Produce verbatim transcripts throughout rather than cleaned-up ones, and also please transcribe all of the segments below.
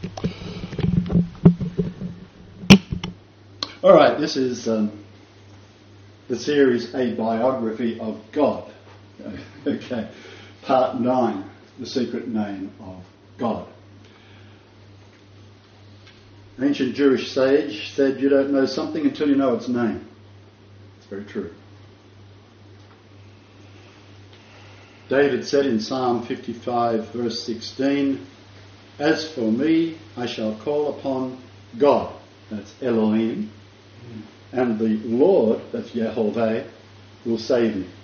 All right, this is um, the series A Biography of God. Okay, part nine, The Secret Name of God. An ancient Jewish sage said, "You don't know something until you know its name." It's very true. David said in Psalm fifty-five, verse sixteen, "As for me, I shall call upon God," that's Elohim, "and the Lord," that's Yehovah, "will save me."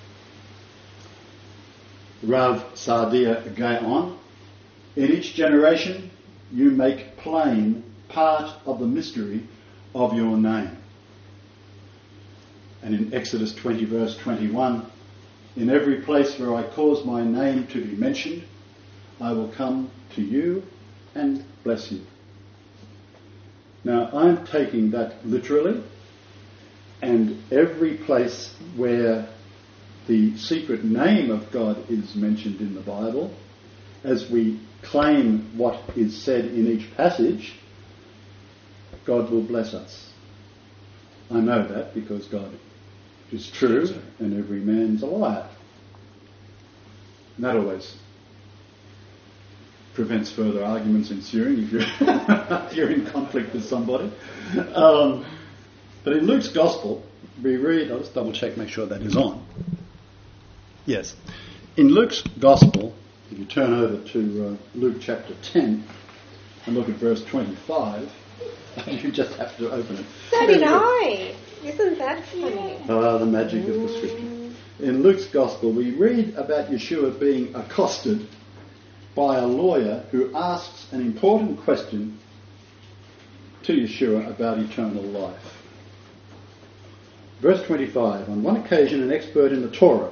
Rav Saadia Gaon, "In each generation you make plain part of the mystery of your name." And in Exodus twenty, verse twenty-one, "In every place where I cause my name to be mentioned, I will come to you and bless you." Now, I'm taking that literally, and every place where the secret name of God is mentioned in the Bible, as we claim what is said in each passage, God will bless us. I know that because God is true and every man's a liar. And that always prevents further arguments ensuing if you're, if you're in conflict with somebody. Um, but in Luke's Gospel, we read, I'll just double check, make sure that is on. Yes. In Luke's Gospel, if you turn over to uh, Luke chapter ten and look at verse twenty-five, you just have to open it. So did I. Isn't that funny? Ah, the magic of the scripture. In Luke's Gospel, we read about Yeshua being accosted by a lawyer who asks an important question to Yeshua about eternal life. Verse twenty-five, "On one occasion an expert in the Torah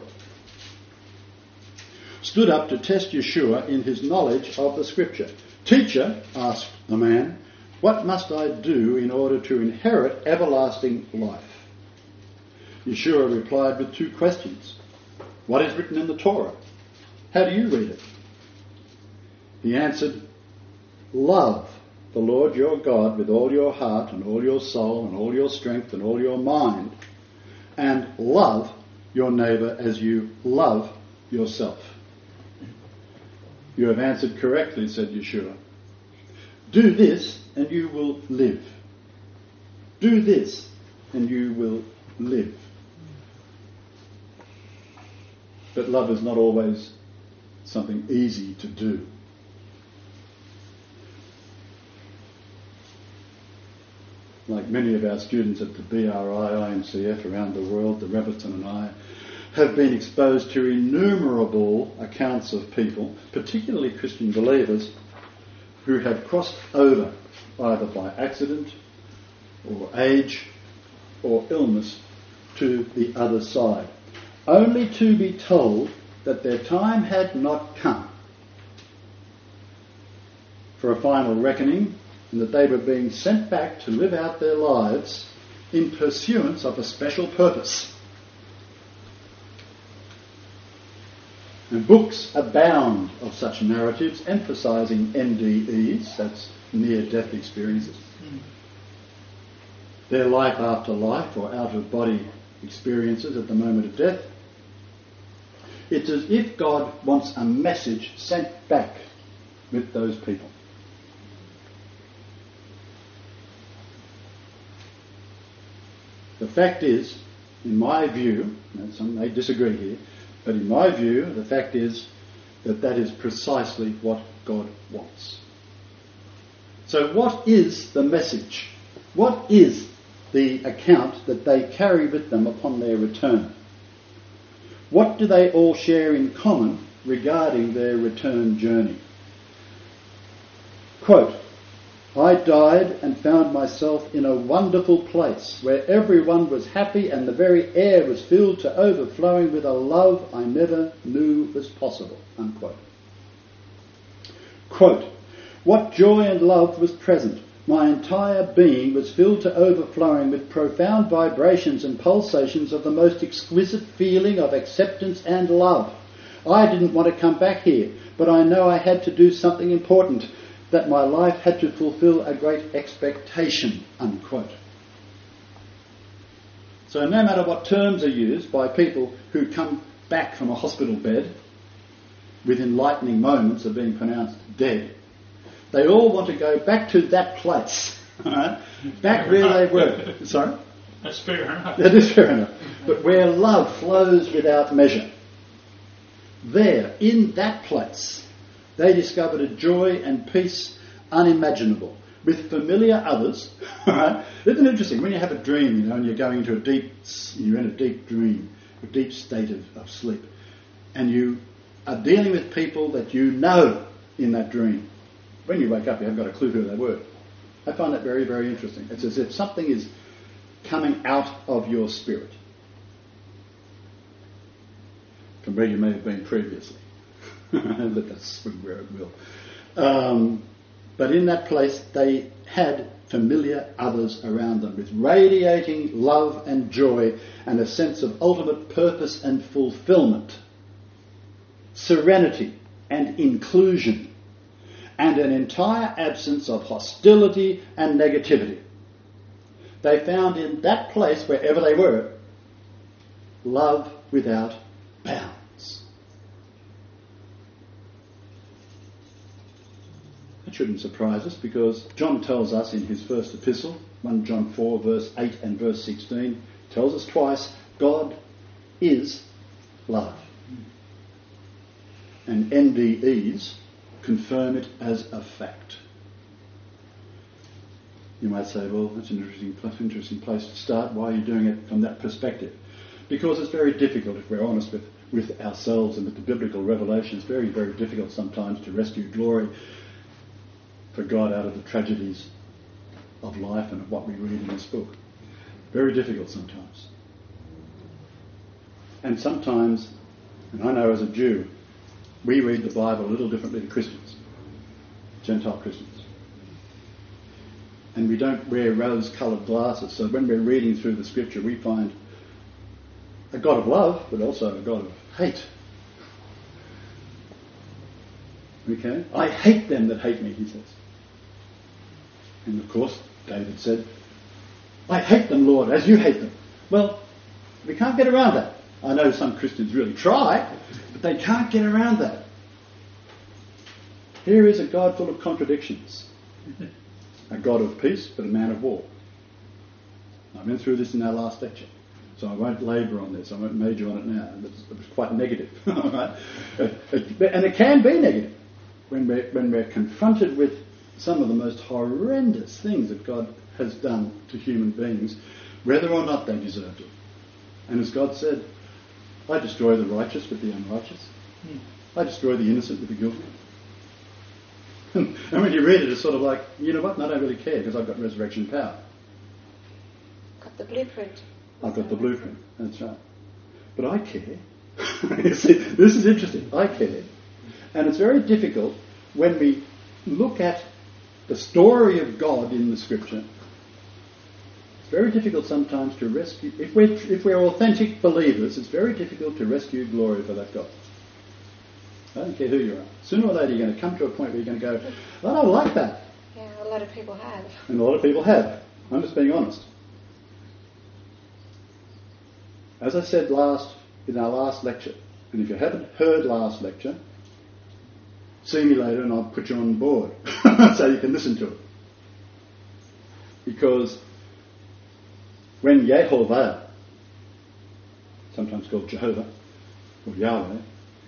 stood up to test Yeshua in his knowledge of the scripture. 'Teacher,' asked the man, 'what must I do in order to inherit everlasting life?' Yeshua replied with two questions. 'What is written in the Torah? How do you read it?' He answered, 'Love the Lord your God with all your heart and all your soul and all your strength and all your mind, and love your neighbour as you love yourself.' 'You have answered correctly,' said Yeshua. 'Do this and you will live. Do this and you will live.' But love is not always something easy to do. Like many of our students at the B R I I M C F around the world, the Rebbetzin and I have been exposed to innumerable accounts of people, particularly Christian believers, who have crossed over either by accident or age or illness to the other side, only to be told that their time had not come for a final reckoning and that they were being sent back to live out their lives in pursuance of a special purpose. And books abound of such narratives emphasising N D Es, that's near-death experiences, mm. their life after life or out-of-body experiences at the moment of death. It's as if God wants a message sent back with those people. The fact is, in my view, and some may disagree here, but in my view, the fact is that that is precisely what God wants. So what is the message? What is the account that they carry with them upon their return? What do they all share in common regarding their return journey? Quote, "I died and found myself in a wonderful place where everyone was happy and the very air was filled to overflowing with a love I never knew was possible." Unquote. Quote, "What joy and love was present. My entire being was filled to overflowing with profound vibrations and pulsations of the most exquisite feeling of acceptance and love. I didn't want to come back here, but I know I had to do something important. that my life had to fulfill a great expectation, unquote. So no matter what terms are used by people who come back from a hospital bed with enlightening moments of being pronounced dead, they all want to go back to that place, right? Back where they were. Sorry? That's fair enough. That is fair enough. But where love flows without measure. There, in that place, they discovered a joy and peace unimaginable with familiar others. Right? Isn't it interesting? When you have a dream, you know, and you're going into a deep, you're in a deep dream, a deep state of, of sleep, and you are dealing with people that you know in that dream. When you wake up, you haven't got a clue who they were. I find that very, very interesting. It's as if something is coming out of your spirit from where you may have been previously. Let that swing where it will. Um, but in that place, they had familiar others around them with radiating love and joy and a sense of ultimate purpose and fulfillment, serenity and inclusion, and an entire absence of hostility and negativity. They found in that place, wherever they were, love without bounds. That shouldn't surprise us, because John tells us in his first epistle, First John four, verse eight and verse sixteen, tells us twice, God is love. And N D Es confirm it as a fact. You might say, well, that's an interesting, interesting place to start. Why are you doing it from that perspective? Because it's very difficult, if we're honest with, with ourselves and with the biblical revelation, it's very, very difficult sometimes to rescue glory for God out of the tragedies of life and of what we read in this book. Very difficult sometimes. And sometimes, and I know as a Jew, we read the Bible a little differently to Christians, Gentile Christians. And we don't wear rose-coloured glasses, so when we're reading through the scripture we find a God of love, but also a God of hate. Okay? I hate them that hate me, he says. And of course, David said, I hate them, Lord, as you hate them. Well, we can't get around that. I know some Christians really try, but they can't get around that. Here is a God full of contradictions. A God of peace, but a man of war. I went through this in our last lecture, so I won't labour on this. I won't major on it now. It was, it was quite negative. Right? And it can be negative when we're, when we're confronted with some of the most horrendous things that God has done to human beings, whether or not they deserved it. And as God said, I destroy the righteous with the unrighteous. I destroy the innocent with the guilty. And when you read it, it's sort of like, you know what, I don't really care because I've got resurrection power. Got the blueprint. I've got the blueprint, that's right. But I care. You see, this is interesting. I care. And it's very difficult when we look at the story of God in the scripture. It's very difficult sometimes to rescue, if we're, if we're authentic believers, it's very difficult to rescue glory for that God. I don't care who you are. Sooner or later you're going to come to a point where you're going to go, I don't like that. Yeah, a lot of people have. And a lot of people have. I'm just being honest. As I said last in our last lecture, and if you haven't heard last lecture, see me later and I'll put you on board so you can listen to it. Because when Yehovah, sometimes called Jehovah or Yahweh,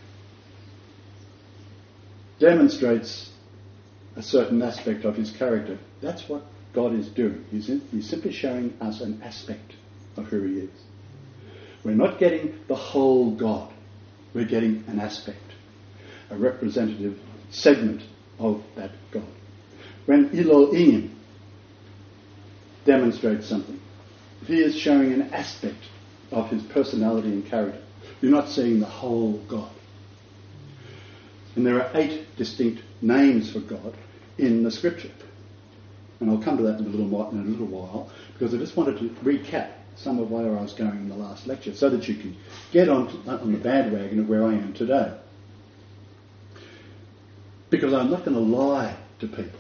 demonstrates a certain aspect of his character, that's what God is doing. He's, in, he's simply showing us an aspect of who he is. We're not getting the whole God. We're getting an aspect, a representative segment of that God. When Elohim demonstrates something, he is showing an aspect of his personality and character. You're not seeing the whole God. And there are eight distinct names for God in the scripture. And I'll come to that in a little while, in a little while because I just wanted to recap some of where I was going in the last lecture so that you can get on, to, on the bandwagon of where I am today. Because I'm not going to lie to people.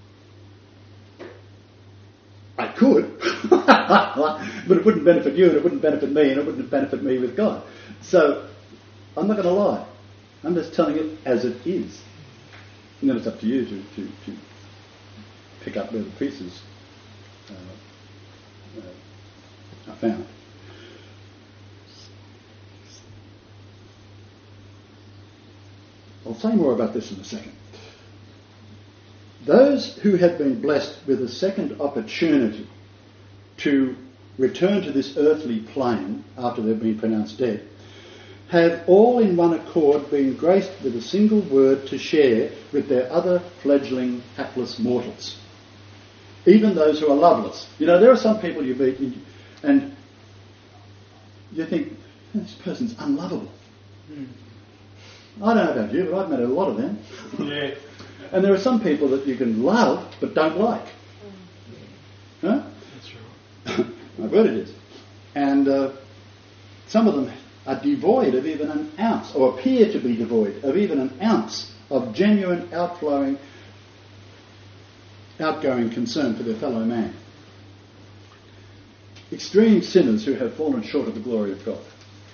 I could, but it wouldn't benefit you and it wouldn't benefit me and it wouldn't benefit me with God. So I'm not going to lie. I'm just telling it as it is. And then it's up to you to, to, to pick up where the pieces uh, uh, are found. I'll say more about this in a second. Those who have been blessed with a second opportunity to return to this earthly plane after they've been pronounced dead have all in one accord been graced with a single word to share with their other fledgling hapless mortals, even those who are loveless. You know, there are some people you meet and you think, this person's unlovable. Mm. I don't know about you, but I've met a lot of them. Yeah. And there are some people that you can love but don't like. Huh? That's right. I've heard it is. And uh, some of them are devoid of even an ounce, or appear to be devoid of even an ounce of genuine outflowing, outgoing concern for their fellow man. Extreme sinners who have fallen short of the glory of God.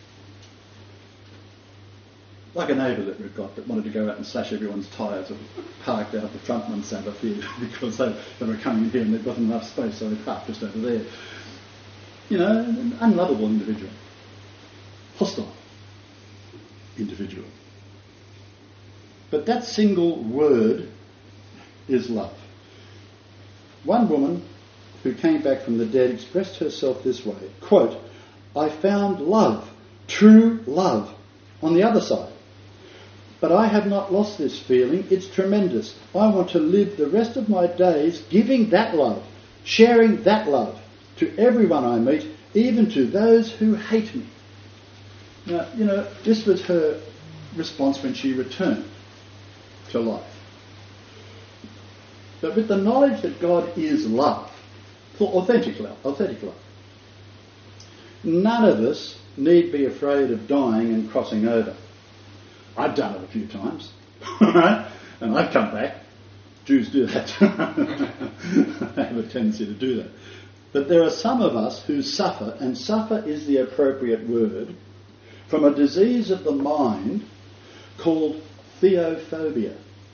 Like a neighbour that we've got that wanted to go out and slash everyone's tyres that was parked out the front one Sabbath here because they, they were coming in here and there wasn't enough space, so they parked just over there. You know, an unlovable individual. Hostile individual. But that single word is love. One woman who came back from the dead expressed herself this way, quote, I found love, true love, on the other side. But I have not lost this feeling. It's tremendous. I want to live the rest of my days giving that love, sharing that love to everyone I meet, even to those who hate me. Now, you know, this was her response when she returned to life. But with the knowledge that God is love, for authentic love, authentic love, none of us need be afraid of dying and crossing over. I've done it a few times, right? And I've come back. Jews do that. They have a tendency to do that. But there are some of us who suffer, and suffer is the appropriate word, from a disease of the mind called theophobia,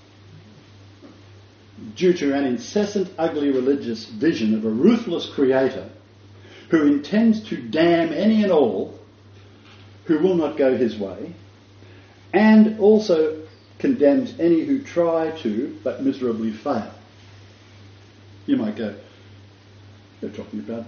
due to an incessant, ugly religious vision of a ruthless creator who intends to damn any and all who will not go his way, and also condemns any who try to but miserably fail. You might go, you're talking about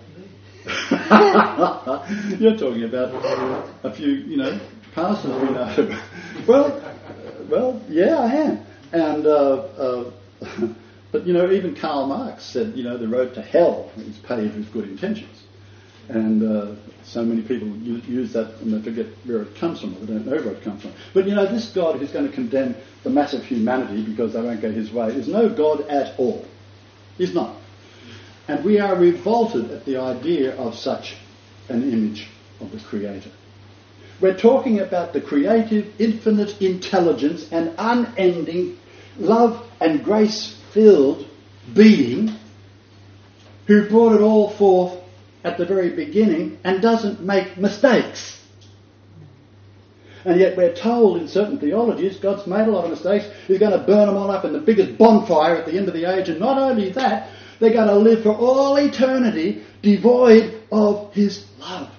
you're talking about a few, you know, pastors we know. well, well, yeah, I am. And uh, uh, but you know, even Karl Marx said, you know, the road to hell is paved with good intentions. And uh, so many people use, use that and they forget where it comes from, or they don't know where it comes from. But you know, this God who's going to condemn the mass of humanity because they won't go his way is no God at all. He's not. And we are revolted at the idea of such an image of the Creator. We're talking about the creative, infinite intelligence and unending love and grace-filled being who brought it all forth at the very beginning and doesn't make mistakes. And yet we're told in certain theologies God's made a lot of mistakes. He's going to burn them all up in the biggest bonfire at the end of the age. And not only that, they're going to live for all eternity devoid of his love.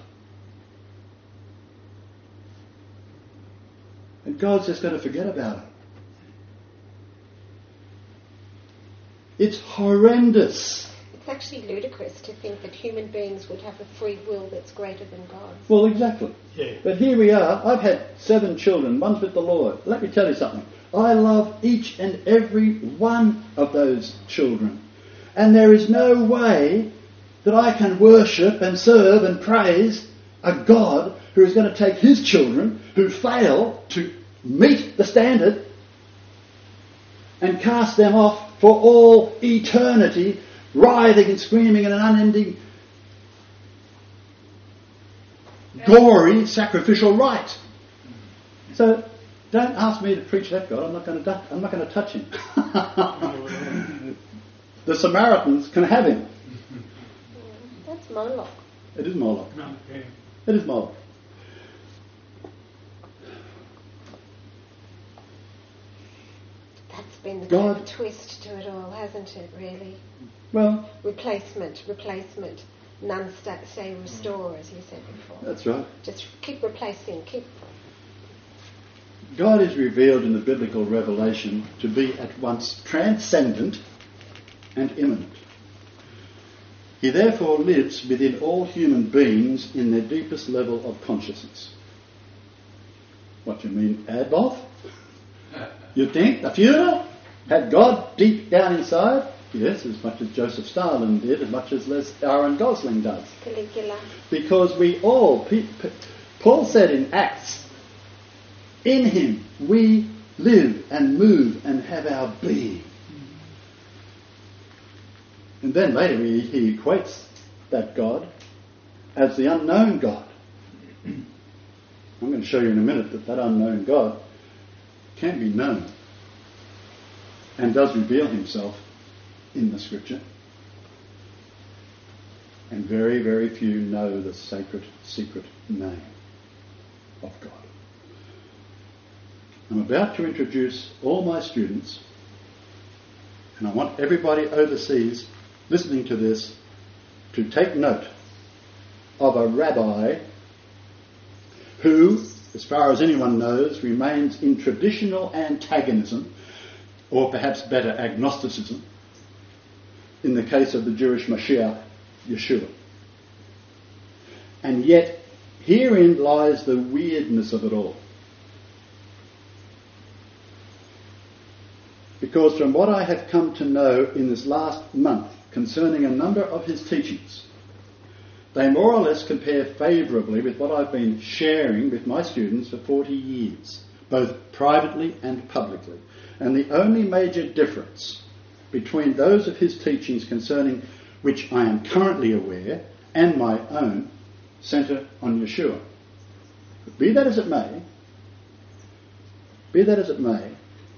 And God's just going to forget about it. It's horrendous. It's actually ludicrous to think that human beings would have a free will that's greater than God's. Well, exactly. Yeah. But here we are. I've had seven children. One's with the Lord. Let me tell you something. I love each and every one of those children. And there is no way that I can worship and serve and praise a God who is going to take his children who fail to meet the standard and cast them off for all eternity, writhing and screaming in an unending, gory, sacrificial rite. So don't ask me to preach that God. I'm not going to. I'm not going to touch him. the Samaritans can have him. That's Moloch. It is Moloch. Okay. It is Moloch. That's been the God- clever twist to it all, hasn't it, really? Well, Replacement, replacement. None sta- say restore, as you said before. that's right. Just keep replacing, keep... God is revealed in the biblical revelation to be at once transcendent and immanent. He therefore lives within all human beings in their deepest level of consciousness. What do you mean, Adolf? You think the Führer had God deep down inside? Yes, as much as Joseph Stalin did, as much as Les Aaron Gosling does. Caligula. Because we all, P- P- Paul said in Acts, in him we live and move and have our being. And then later he, he equates that God as the unknown God. I'm going to show you in a minute that that unknown God can be known and does reveal himself in the Scripture. And very, very few know the sacred, secret name of God. I'm about to introduce all my students, and I want everybody overseas listening to this to take note of a rabbi who, as far as anyone knows, remains in traditional antagonism, or perhaps better, agnosticism, in the case of the Jewish Mashiach, Yeshua. And yet, herein lies the weirdness of it all. Because from what I have come to know in this last month concerning a number of his teachings, they more or less compare favourably with what I've been sharing with my students for forty years, both privately and publicly. And the only major difference between those of his teachings concerning which I am currently aware and my own centre on Yeshua. But be that as it may, be that as it may,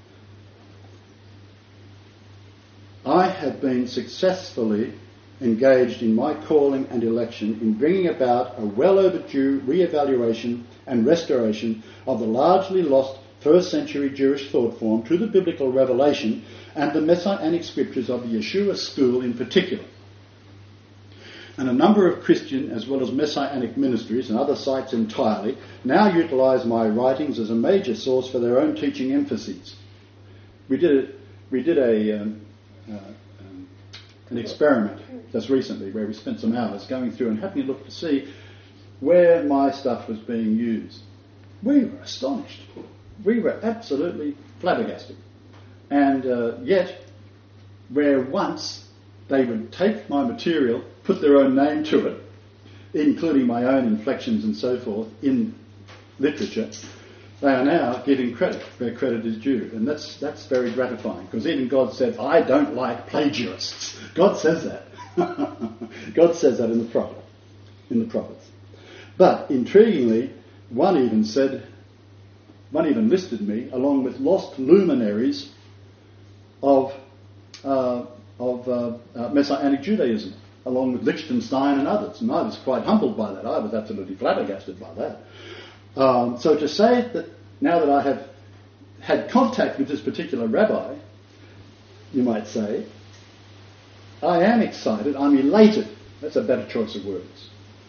I have been successfully engaged in my calling and election in bringing about a well overdue re-evaluation and restoration of the largely lost first century Jewish thought form to the biblical revelation and the Messianic scriptures of the Yeshua school in particular. And a number of Christian as well as Messianic ministries and other sites entirely now utilise my writings as a major source for their own teaching emphases. We did a, we did a um, uh, um, an experiment just recently where we spent some hours going through and having a look to see where my stuff was being used. We were astonished. We were absolutely flabbergasted. And uh, yet, where once they would take my material, put their own name to it, including my own inflections and so forth in literature, they are now giving credit where credit is due. And that's that's very gratifying, because even God said, I don't like plagiarists. God says that. God says that in the prophet, in the prophets. But intriguingly, one even said, one even listed me along with lost luminaries of uh, of uh, uh, Messianic Judaism, along with Liechtenstein and others. And I was quite humbled by that. I was absolutely flabbergasted by that. Um, so to say that now that I have had contact with this particular rabbi, you might say, I am excited, I'm elated. That's a better choice of words.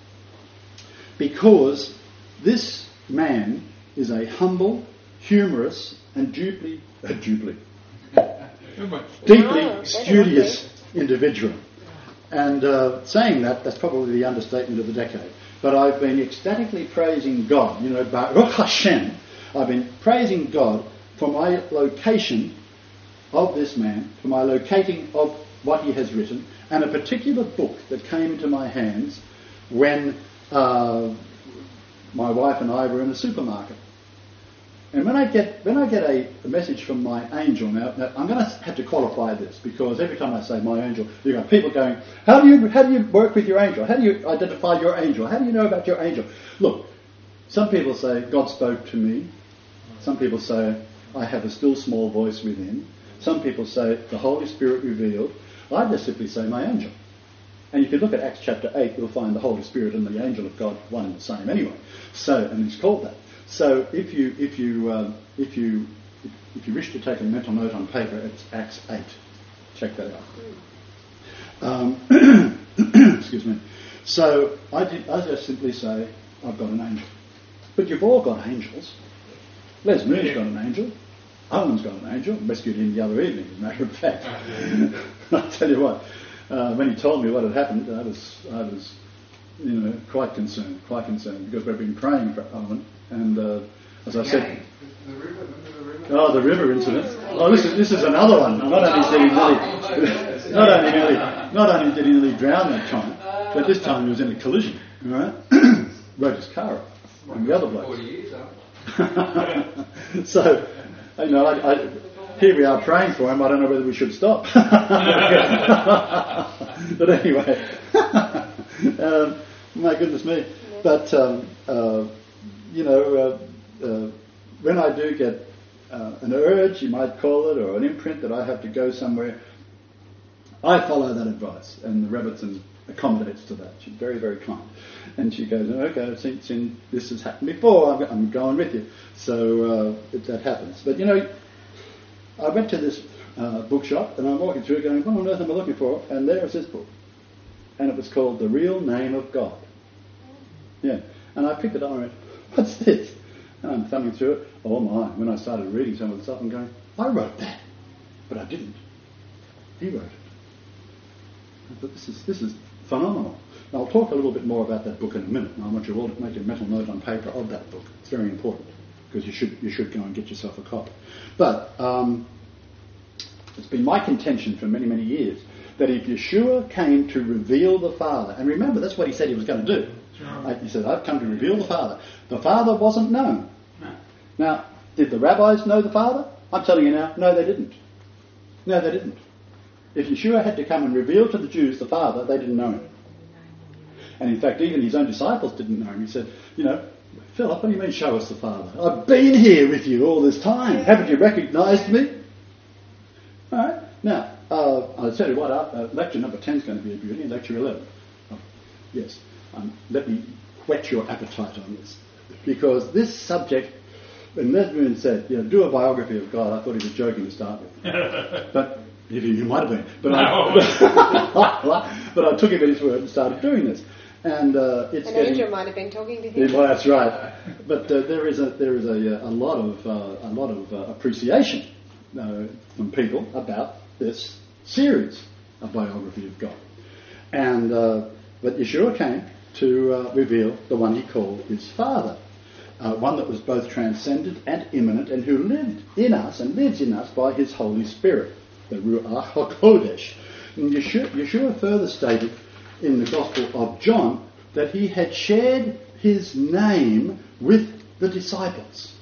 Because this man is a humble, humorous, and deeply, uh, deeply, deeply Oh, studious individual. And uh, saying that, that's probably the understatement of the decade. But I've been ecstatically praising God, you know, Baruch Hashem. I've been praising God for my location of this man, for my locating of what he has written, and a particular book that came into my hands when uh, my wife and I were in a supermarket. And when I get when I get a, a message from my angel, now, now I'm going to have to qualify this, because every time I say my angel, you got people going, how do you how do you work with your angel? How do you identify your angel? How do you know about your angel? Look, some people say God spoke to me. Some people say I have a still small voice within. Some people say the Holy Spirit revealed. I just simply say my angel. And if you look at Acts chapter eight, you'll find the Holy Spirit and the angel of God one and the same anyway. So, and it's called that. So if you if you um, if you if you wish to take a mental note on paper, it's Acts eight. Check that out. Um, excuse me. So I did, I just simply say I've got an angel. But you've all got angels. Les Moon's got an angel. Owen's got an angel. Rescued him the other evening, as a matter of fact. I tell you what. Uh, when he told me what had happened, I was, I was, you know, quite concerned, quite concerned, because we've been praying for Owen, and uh, as I said, the river, the river. Oh, the river incident. Oh, this is this is another one. Not only did he nearly, not only nearly, not only did he nearly drown that time, but this time he was in a collision. All right, rode his car up, and the other bloke. Forty years, huh? So, you know, I. I Here we are praying for him. I don't know whether we should stop. But anyway, um, my goodness me. But, um, uh, you know, uh, uh, when I do get uh, an urge, you might call it, or an imprint that I have to go somewhere, I follow that advice. And the Rebbitzin accommodates to that. She's very, very kind. And she goes, okay, since, since this has happened before, I'm, I'm going with you. So uh, it, that happens. But, you know, I went to this uh, bookshop and I'm walking through going, what on earth am I looking for? And there was this book. And it was called The Real Name of God. Yeah. And I picked it up and I went, what's this? And I'm thumbing through it. Oh my. When I started reading some of the stuff, I'm going, I wrote that. But I didn't. He wrote it. I thought, this is, this is phenomenal. Now, I'll talk a little bit more about that book in a minute. And I want you all to make a mental note on paper of that book. It's very important. Because you should you should go and get yourself a copy. But um, it's been my contention for many, many years that if Yeshua came to reveal the Father, and remember, that's what he said he was going to do. Right. He said, I've come to reveal the Father. The Father wasn't known. No. Now, did the rabbis know the Father? I'm telling you now, no, they didn't. No, they didn't. If Yeshua had to come and reveal to the Jews the Father, they didn't know him. And in fact, even his own disciples didn't know him. He said, you know, Philip, what do you mean, show us the Father? I've been here with you all this time. Haven't you recognised me? All right. Now, uh, I'll tell you what, uh, lecture number ten is going to be a beauty, and lecture eleven. Oh, yes. Um, let me whet your appetite on this. Because this subject, when Les Moon said, you know, do a biography of God, I thought he was joking to start with. But he, he might have been. But, no. I, but I took him at his word and started doing this. And uh, it's an getting, angel might have been talking to him. Yeah, well, that's right. But uh, there is a there is a, a lot of uh, a lot of uh, appreciation uh, from people about this series, a biography of God. And uh, but Yeshua came to uh, reveal the one he called his Father, uh, one that was both transcendent and immanent, and who lived in us and lives in us by his Holy Spirit, the Ruach HaKodesh. And Yeshua, Yeshua further stated in the Gospel of John that he had shared his name with the disciples,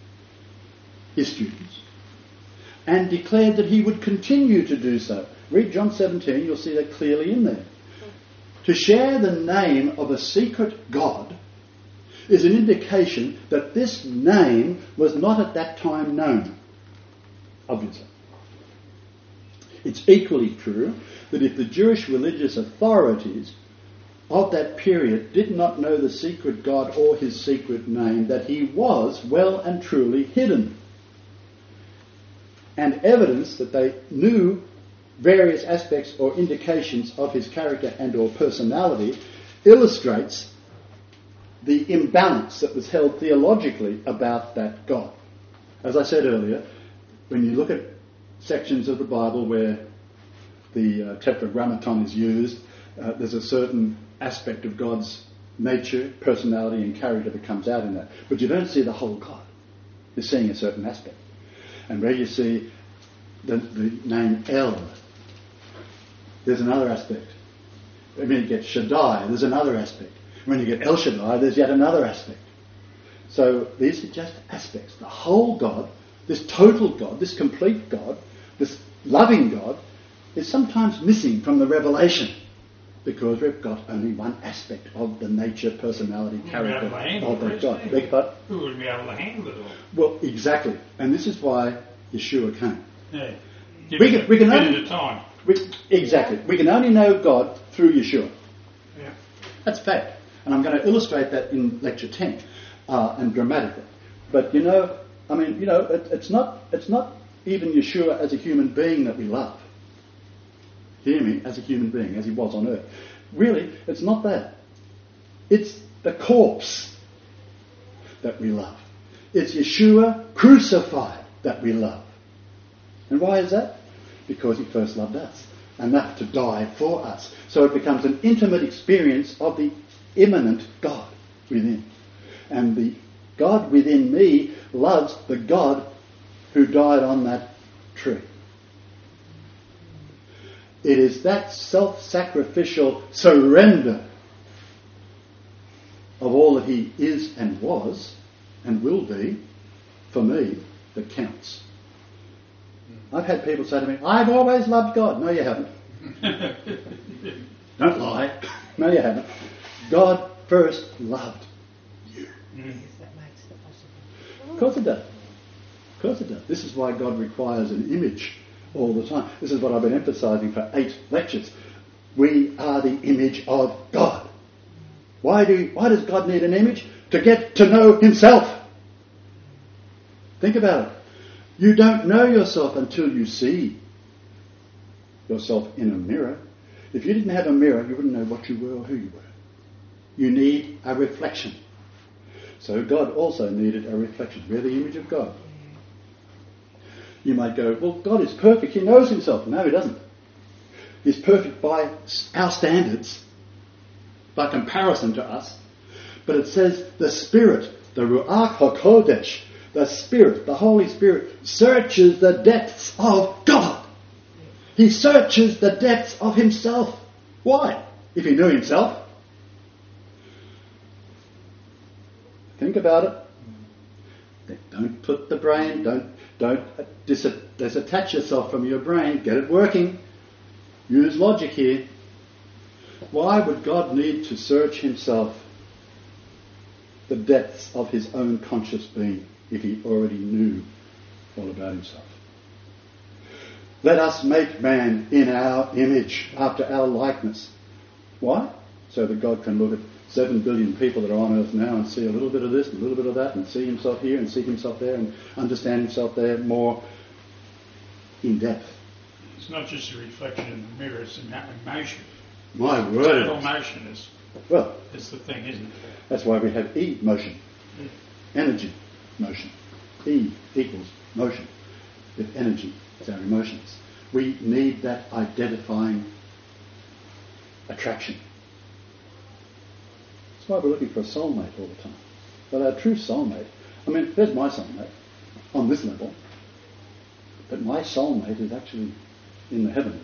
his students, and declared that he would continue to do so. Read John seventeen, you'll see that clearly in there. To share the name of a secret God is an indication that this name was not at that time known, obviously. It's equally true that if the Jewish religious authorities of that period did not know the secret God or his secret name, that he was well and truly hidden. And evidence that they knew various aspects or indications of his character and or personality illustrates the imbalance that was held theologically about that God. As I said earlier, when you look at sections of the Bible where the uh, tetragrammaton is used, uh, there's a certain aspect of God's nature, personality and character that comes out in that. But you don't see the whole God. You're seeing a certain aspect. And where you see the, the name El, there's another aspect. When you get Shaddai, there's another aspect. When you get El Shaddai, there's yet another aspect. So these are just aspects. The whole God, this total God, this complete God, this loving God, is sometimes missing from the revelation because we've got only one aspect of the nature, personality, character of that God. Beg your pardon? Who would be able to handle it all? Well, exactly. And this is why Yeshua came. Yeah. We can, we can only, at a time. We, exactly. We can only know God through Yeshua. Yeah. That's fact. And I'm going to illustrate that in lecture ten, uh, and grammatically. But you know, I mean, you know, it, it's not it's not even Yeshua as a human being that we love. Hear me, as a human being, as he was on earth. Really, it's not that. It's the corpse that we love. It's Yeshua crucified that we love. And why is that? Because he first loved us enough to die for us. So it becomes an intimate experience of the immanent God within. And the God within me loves the God who died on that tree. It is that self-sacrificial surrender of all that he is and was and will be for me that counts. I've had people say to me, I've always loved God. No, you haven't. Don't lie. No, you haven't. God first loved you. Yes, that makes it possible. Of course it does. Of course it does. This is why God requires an image all the time. This is what I've been emphasising for eight lectures. We are the image of God. Why do? Why does God need an image? To get to know himself. Think about it. You don't know yourself until you see yourself in a mirror. If you didn't have a mirror, you wouldn't know what you were or who you were. You need a reflection. So God also needed a reflection. We're the image of God. You might go, well, God is perfect. He knows himself. No, he doesn't. He's perfect by our standards, by comparison to us. But it says the Spirit, the Ruach HaKodesh, the Spirit, the Holy Spirit, searches the depths of God. He searches the depths of himself. Why? If he knew himself. Think about it. Don't put the brain, don't don't dis- disattach yourself from your brain. Get it working. Use logic here. Why would God need to search himself, the depths of his own conscious being, if he already knew all about himself? Let us make man in our image, after our likeness. Why? So that God can look at seven billion people that are on earth now and see a little bit of this and a little bit of that and see himself here and see himself there and understand himself there more in depth. It's not just a reflection in the mirror, it's an emotion. My word. Total motion is, Well, is the thing, isn't it? that's why we have E motion. Energy motion. E equals motion. With energy, it's our emotions. We need that identifying attraction. That's why we're looking for a soulmate all the time. But our true soulmate, I mean, there's my soulmate on this level, but my soulmate is actually in the heavens.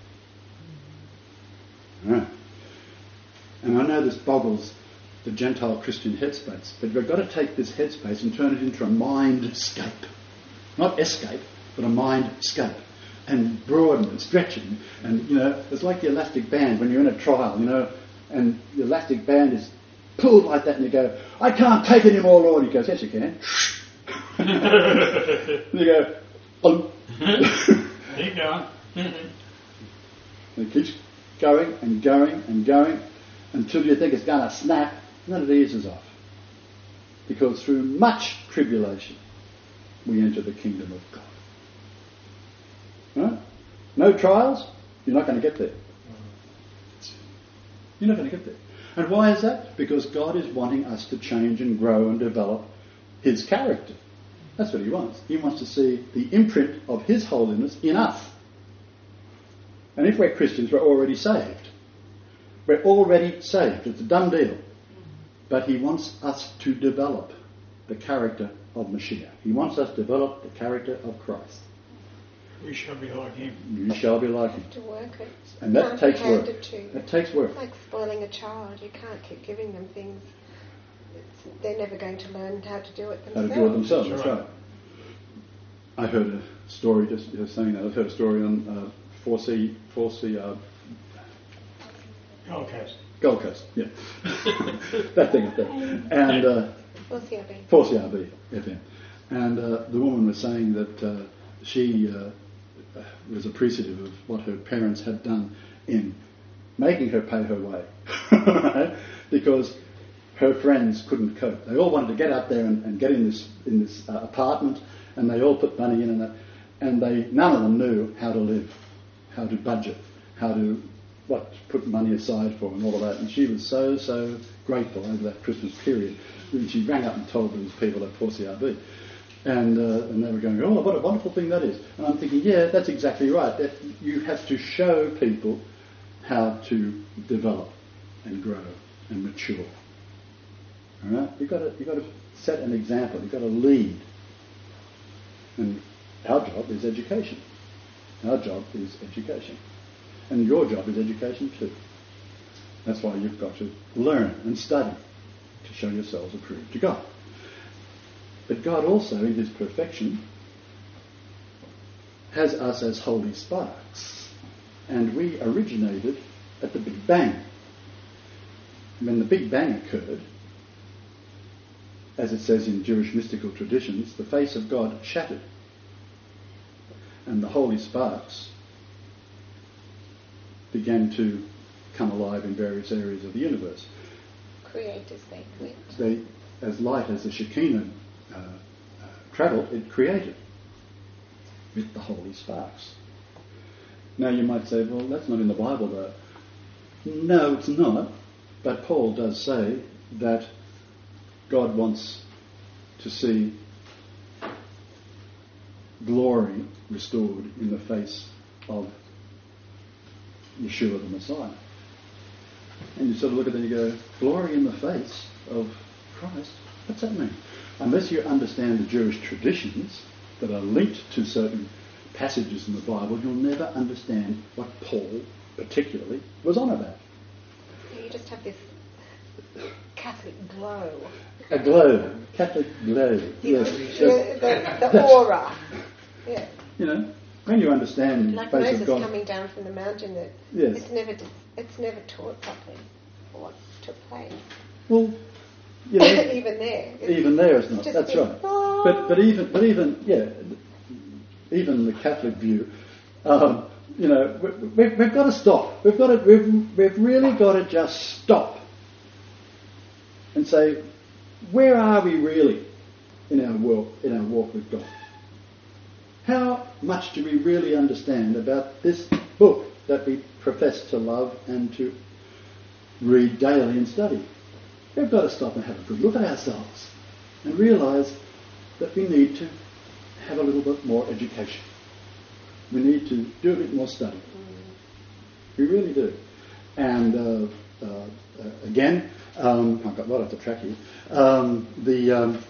Right. And I know this boggles the Gentile Christian headspace, but we've got to take this headspace and turn it into a mindscape. Not escape, but a mindscape. And broaden and stretch it. And, you know, it's like the elastic band when you're in a trial, you know, and the elastic band is pulled like that and you go, I can't take any more, Lord. He goes, yes, you can. And you go, um. Keep going. And it keeps going and going and going until you think it's going to snap, and then it eases off. Because through much tribulation, we enter the kingdom of God. Right? No trials, you're not going to get there. You're not going to get there. And why is that? Because God is wanting us to change and grow and develop his character. That's what he wants. He wants to see the imprint of his holiness in us. And if we're Christians, we're already saved. We're already saved. It's a done deal. But he wants us to develop the character of Mashiach. He wants us to develop the character of Christ. We shall be like him. You shall be like him. To work it. And that Can't takes be work. handed to. That takes work. It's like spoiling a child. You can't keep giving them things. It's, they're never going to learn how to do it How themselves. to do it themselves, that's That's right. I heard a story, just, just saying that, I've heard a story on uh, four C, four C, uh, Gold Coast. Gold Coast, yeah. That thing up there. And uh, What's the other? four C R B F M. And uh, the woman was saying that uh, she uh, uh, was appreciative of what her parents had done in making her pay her way, right? Because her friends couldn't cope. They all wanted to get out there and, and get in this in this uh, apartment, and they all put money in, and, uh, and they none of them knew how to live, how to budget, how to what to put money aside for, and all of that. And she was so so grateful over that Christmas period. And she rang up and told these people at four C R B. And, uh, and they were going, oh, what a wonderful thing that is. And I'm thinking, yeah, that's exactly right. That you have to show people how to develop and grow and mature. All right? You've got to, you've got to set an example. You've got to lead. And our job is education. Our job is education. And your job is education too. That's why you've got to learn and study to show yourselves approved to God. But God also, in His perfection, has us as holy sparks. And we originated at the Big Bang. When the Big Bang occurred, as it says in Jewish mystical traditions, the face of God shattered. And the holy sparks began to come alive in various areas of the universe. Creators, they quit. They, as light as the Shekinah Uh, uh, travelled, it created with the holy sparks. Now you might say, well, that's not in the Bible though. No, it's not. But Paul does say that God wants to see glory restored in the face of Yeshua the Messiah. And you sort of look at that and you go, glory in the face of Christ? What's that mean? Unless you understand the Jewish traditions that are linked to certain passages in the Bible, you'll never understand what Paul particularly was on about. You just have this Catholic glow. A glow, Catholic glow. You know, Yes. the, the, the aura. Yeah. You know, when you understand Like the face Moses of God, coming down from the mountain, that Yes. it's never it's never taught properly what took place. well, you know, Even there. It's, even there it's not. just That's this, right. "Oh." But but even but even yeah, even the Catholic view, um, you know, we, we, we've got to stop. We've got to we've we've really got to just stop and say, where are we really in our walk in our walk with God? How much do we really understand about this book that we profess to love and to read daily and study? We've got to stop and have a good look at ourselves and realise that we need to have a little bit more education. We need to do a bit more study. We really do. And uh, uh, uh, again, um, I've got right off the track here. Um, the um,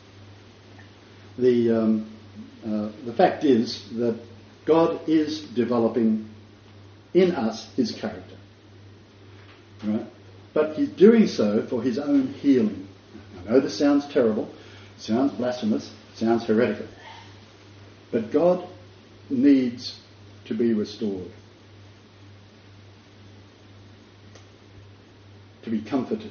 the um, uh, the fact is that God is developing in us His character. Right? But He's doing so for His own healing. I know this sounds terrible, sounds blasphemous, sounds heretical. But God needs to be restored, to be comforted.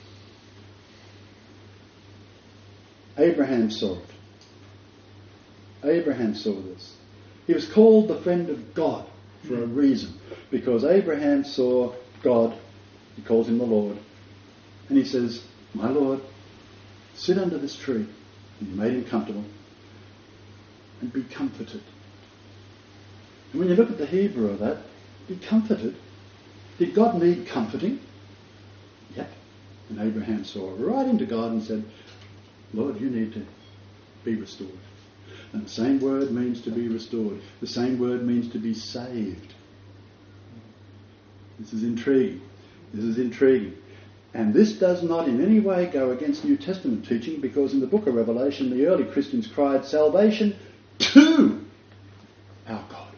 Abraham saw it. Abraham saw this. He was called the friend of God for a reason, because Abraham saw God. He calls him the Lord. And he says, my Lord, sit under this tree. And he made him comfortable. And be comforted. And when you look at the Hebrew of that, be comforted. Did God need comforting? Yep. And Abraham saw right into God and said, Lord, you need to be restored. And the same word means to be restored. The same word means to be saved. This is intriguing. This is intriguing. And this does not in any way go against New Testament teaching, because in the book of Revelation, the early Christians cried salvation to our God.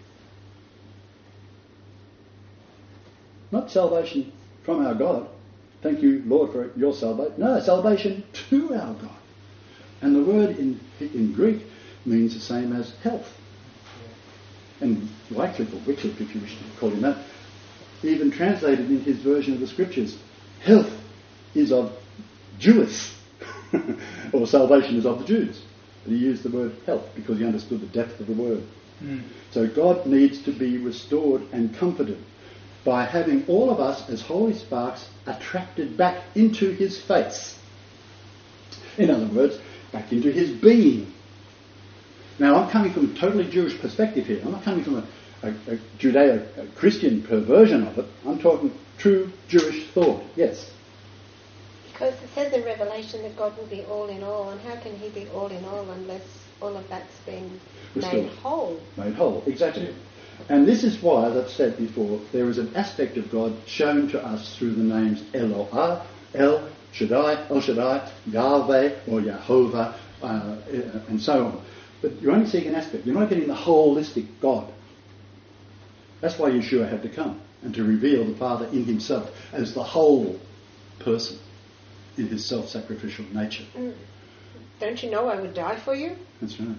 Not salvation from our God. Thank you, Lord, for your salvation. No, salvation to our God. And the word in, in Greek means the same as health. And Wycliffe, or Wycliffe, if you wish to call him that, even translated in his version of the scriptures, health is of Jewess, or salvation is of the Jews. But he used the word health because he understood the depth of the word. Mm. So God needs to be restored and comforted by having all of us as holy sparks attracted back into his face. In other words, back into his being. Now, I'm coming from a totally Jewish perspective here. I'm not coming from a, a, a Judeo-Christian perversion of it. I'm talking true Jewish thought, yes. Because it says in Revelation that God will be all in all, and how can he be all in all unless all of that's been Restored. made whole? Made whole, exactly. And this is why, as I've said before, there is an aspect of God shown to us through the names Eloah, El Shaddai, El Shaddai, Yahweh, or Yehovah, uh, and so on. But you're only seeing an aspect. You're not getting the holistic God. That's why Yeshua had to come, and to reveal the Father in himself as the whole person in his self-sacrificial nature. Mm. Don't you know I would die for you? That's right.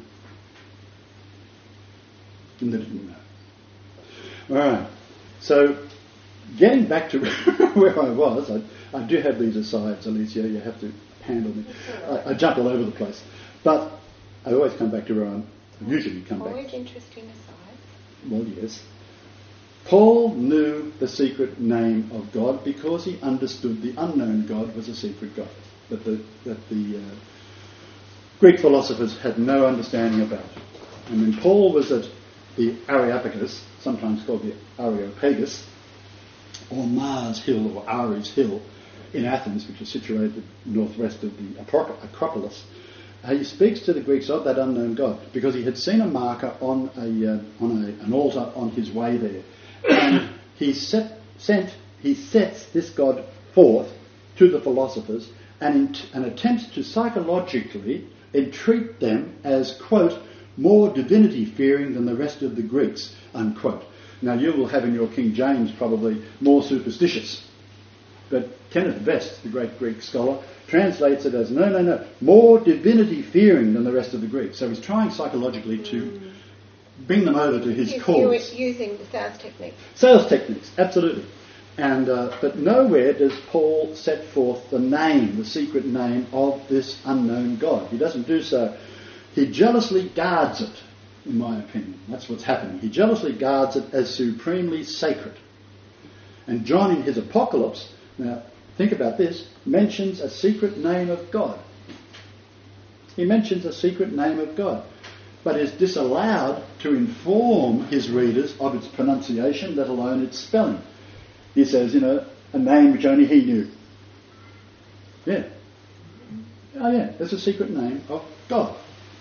And they didn't know. All right. So, getting back to where I was, I, I do have these asides, Alicia. You have to handle me. I, I jump all over the place. But I always come back to where I'm usually come back. Always interesting asides. Well, yes. Paul knew the secret name of God because he understood the unknown God was a secret God that the, that the uh, Greek philosophers had no understanding about. And when Paul was at the Areopagus, sometimes called the Areopagus, or Mars Hill or Ares Hill in Athens, which is situated northwest of the Acropolis, Uh, he speaks to the Greeks of that unknown God because he had seen a marker on a uh, on a, an altar on his way there, and he set, sent he sets this God forth to the philosophers and, in, and attempts to psychologically entreat them as, quote, more divinity fearing than the rest of the Greeks, unquote. Now you will have in your King James probably more superstitious, but Kenneth Vest, the great Greek scholar, translates it as, no, no, no, more divinity-fearing than the rest of the Greeks. So he's trying psychologically to Mm. bring them over to his He's cause. u- using the sales technique. Sales techniques, absolutely. And uh, but nowhere does Paul set forth the name, the secret name of this unknown God. He doesn't do so. He jealously guards it, in my opinion. That's what's happening. He jealously guards it as supremely sacred. And John, in his Apocalypse, now think about this, mentions a secret name of God. He mentions a secret name of God, but is disallowed to inform his readers of its pronunciation, let alone its spelling. He says, you know, a name which only he knew. Yeah. Oh yeah, that's a secret name of God.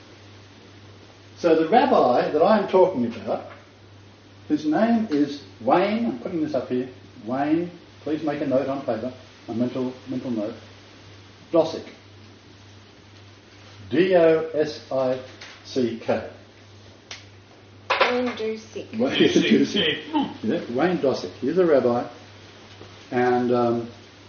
So the rabbi that I'm talking about, his name is Wayne, I'm putting this up here, Wayne, please make a note on paper, a mental mental note, Dosick. D O S I C K. Wayne Dosick. Wayne See, Dosick. see. Yeah, Wayne Dosick. He's a rabbi. And um,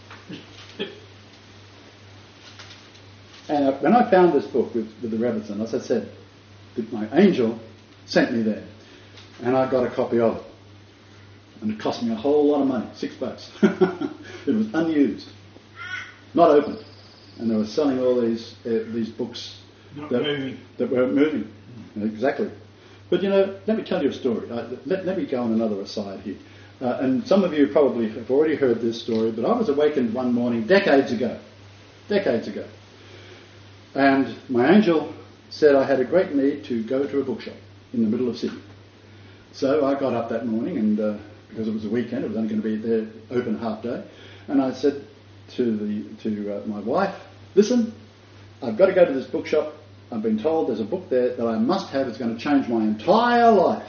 and uh, when I found this book with, with the rabbits in, as I said, that my angel sent me there. And I got a copy of it. And it cost me a whole lot of money, six bucks. It was unused, not opened. And they were selling all these uh, these books Not that, moving. that weren't moving. Exactly. But you know, let me tell you a story. Uh, let, let me go on another aside here. Uh, and some of you probably have already heard this story, but I was awakened one morning decades ago. Decades ago. And my angel said I had a great need to go to a bookshop in the middle of Sydney. So I got up that morning, and uh, because it was a weekend, it was only going to be there open half day, and I said to the to uh, my wife, listen, I've got to go to this bookshop. I've been told there's a book there that I must have. It's going to change my entire life.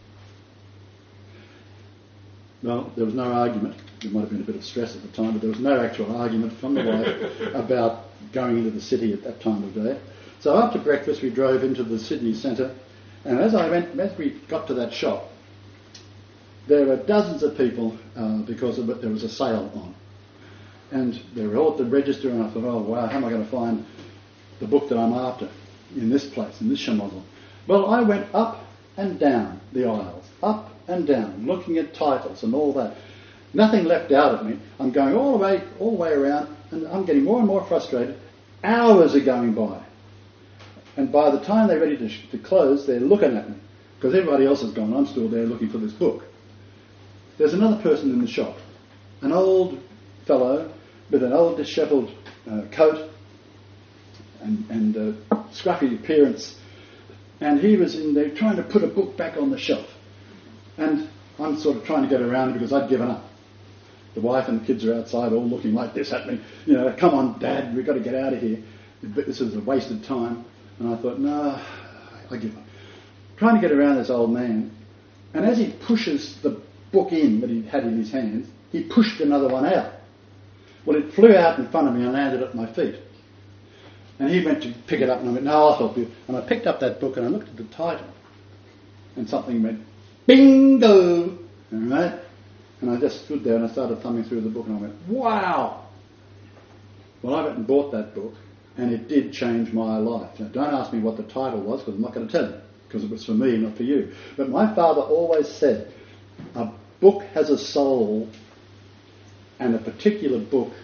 Well, there was no argument. There might have been a bit of stress at the time, but there was no actual argument from the wife about going into the city at that time of day. So after breakfast, we drove into the Sydney centre, and as I went, as we got to that shop, there were dozens of people uh, because of it, there was a sale on. And they were all at the register, and I thought, oh wow, how am I going to find the book that I'm after in this place, in this shamazel? Well, I went up and down the aisles, up and down, looking at titles and all that. Nothing left out of me. I'm going all the way, all the way around, and I'm getting more and more frustrated. Hours are going by. And by the time they're ready to, sh- to close, they're looking at me, because everybody else has gone. I'm still there looking for this book. There's another person in the shop, an old fellow with an old dishevelled uh, coat and, and uh, scruffy appearance, and he was in there trying to put a book back on the shelf. And I'm sort of trying to get around it because I'd given up. The wife and the kids are outside all looking like this at me. You know, come on, Dad, we've got to get out of here. This is a wasted time. And I thought, no, I give up. Trying to get around this old man. And as he pushes the book in that he had in his hands, he pushed another one out. Well, it flew out in front of me and landed at my feet. And he went to pick it up and I went, no, I'll help you. And I picked up that book and I looked at the title. And something went, bingo! All right? And I just stood there and I started thumbing through the book and I went, wow! Well, I went and bought that book and it did change my life. Now, don't ask me what the title was because I'm not going to tell you because it was for me, not for you. But my father always said, a book has a soul and a particular book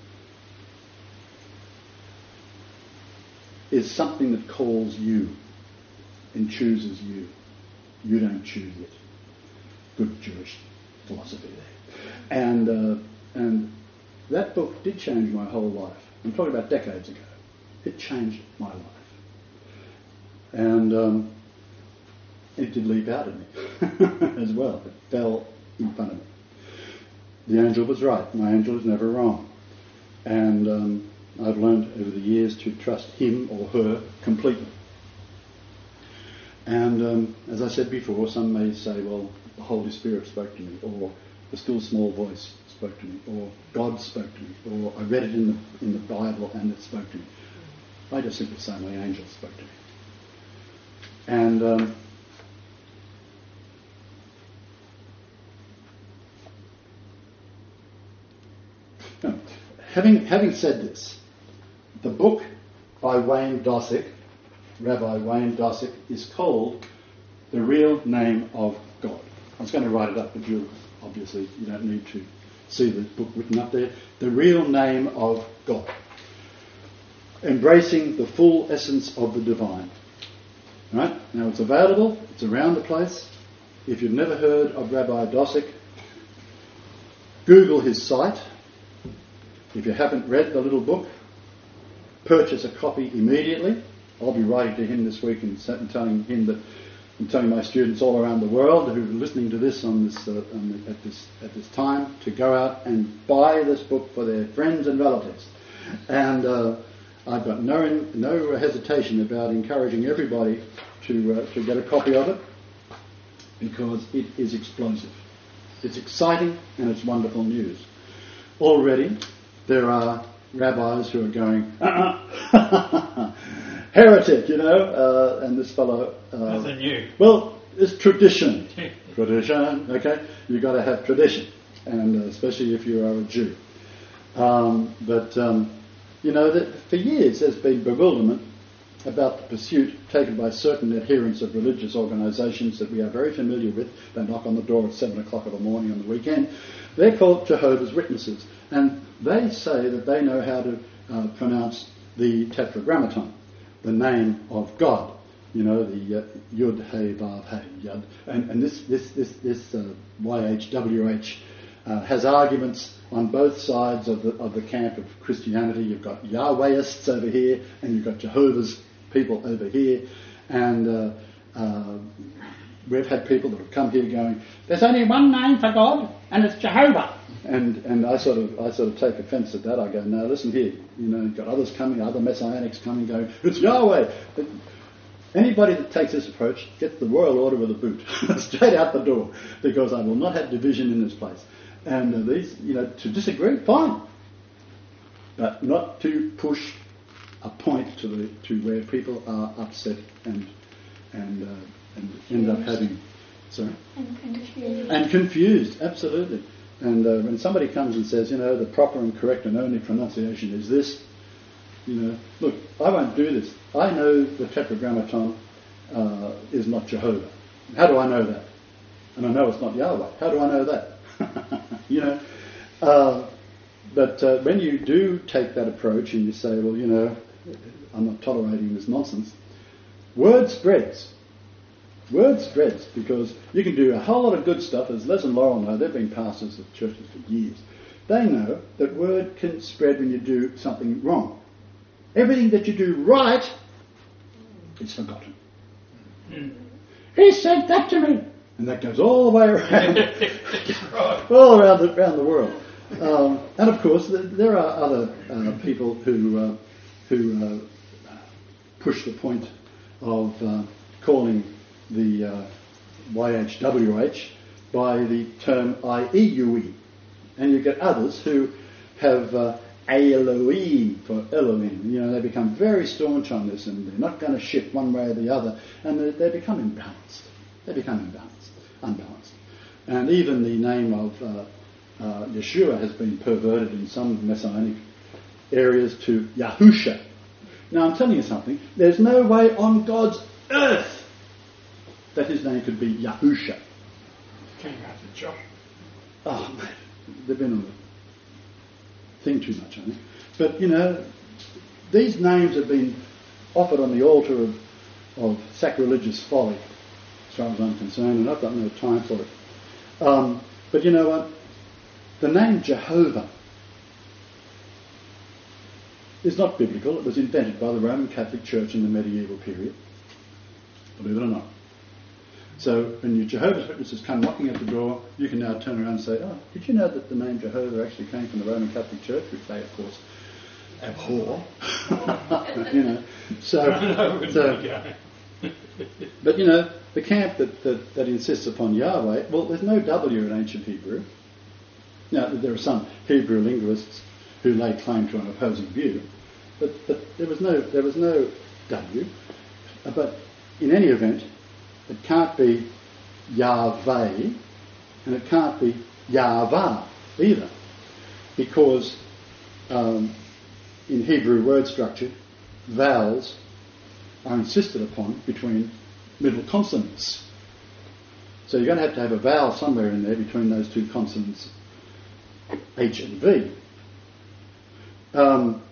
is something that calls you and chooses you. You don't choose it. Good Jewish philosophy there. And uh, and that book did change my whole life. I'm talking about decades ago. It changed my life. And um, it did leap out at me as well. It fell in front of me. The angel was right. My angel is never wrong. And um, I've learned over the years to trust him or her completely. And um, as I said before, some may say, well, the Holy Spirit spoke to me, or the still small voice spoke to me, or God spoke to me, or I read it in the in the Bible and it spoke to me. I just simply say my angel spoke to me. And um, no, having having said this, the book by Wayne Dosick, Rabbi Wayne Dosick, is called The Real Name of God. I was going to write it up, but you obviously you don't need to see the book written up there. The Real Name of God. Embracing the full essence of the divine. Right? Now it's available, it's around the place. If you've never heard of Rabbi Dosick, Google his site. If you haven't read the little book, purchase a copy immediately. I'll be writing to him this week and telling him that I'm telling my students all around the world who are listening to this on this uh, on the, at this at this time to go out and buy this book for their friends and relatives. And uh, I've got no no hesitation about encouraging everybody to uh, to get a copy of it because it is explosive. It's exciting and it's wonderful news. Already there are rabbis who are going, uh-uh. heretic, you know, uh, and this fellow... Uh, Nothing new. Well, it's tradition. Tradition, okay? You've got to have tradition, and uh, especially if you are a Jew. Um, but, um, you know, that for years there's been bewilderment about the pursuit taken by certain adherents of religious organisations that we are very familiar with. They knock on the door at seven o'clock in the morning on the weekend. They're called Jehovah's Witnesses, and they say that they know how to uh, pronounce the Tetragrammaton, the name of God, you know, the uh, Yud, Hey, Vav, Hey, Yud, and, and this this this this uh, Y H W H uh, has arguments on both sides of the of the camp of Christianity. You've got Yahwehists over here, and you've got Jehovah's people over here, and uh, uh, we've had people that have come here going, "There's only one name for God, and it's Jehovah." And and I sort of I sort of take offence at that. I go, no, listen here. You know, you've got others coming, other messianics coming, going, it's Yahweh. But anybody that takes this approach gets the royal order with a boot straight out the door, because I will not have division in this place. And uh, these, you know, to disagree, fine, but not to push a point to the to where people are upset and and uh, and end up having, sorry, And confused. and confused, absolutely. And uh, when somebody comes and says, you know, the proper and correct and only pronunciation is this, you know, look, I won't do this. I know the Tetragrammaton uh, is not Jehovah. How do I know that? And I know it's not Yahweh. How do I know that? you know, uh, but uh, when you do take that approach and you say, well, you know, I'm not tolerating this nonsense, word spreads. Word spreads because you can do a whole lot of good stuff. As Les and Laurel know, they've been pastors of churches for years. They know that word can spread when you do something wrong. Everything that you do right is forgotten. Mm. He said that to me. And that goes all the way around, all around the, around the world. Um, and of course, the, there are other uh, people who uh, who uh, push the point of uh, calling the uh, Y H W H by the term I E U E. And you get others who have uh, Elohim for Elohim. You know, they become very staunch on this, and they're not going to shift one way or the other, and they, they become imbalanced. They become imbalanced, unbalanced. And even the name of uh, uh, Yeshua has been perverted in some Messianic areas to Yahusha. Now, I'm telling you something. There's no way on God's earth that his name could be Yahusha. Came out of Josh. Oh, man. They've been on the thing too much, I think. But, you know, these names have been offered on the altar of, of sacrilegious folly, as far as I'm concerned, and I've got no time for it. Um, but you know what? The name Jehovah is not biblical. It was invented by the Roman Catholic Church in the medieval period, believe it or not. So when your Jehovah's Witnesses come knocking at the door, you can now turn around and say, oh, did you know that the name Jehovah actually came from the Roman Catholic Church, which they, of course, abhor. you know, so, so but you know, the camp that, that, that insists upon Yahweh, well, there's no W in ancient Hebrew. Now, there are some Hebrew linguists who lay claim to an opposing view, but, but there was no there was no W. Uh, but in any event, it can't be Yahweh, and it can't be Yahweh either, because um, in Hebrew word structure, vowels are insisted upon between middle consonants. So you're going to have to have a vowel somewhere in there between those two consonants, H and V. Um,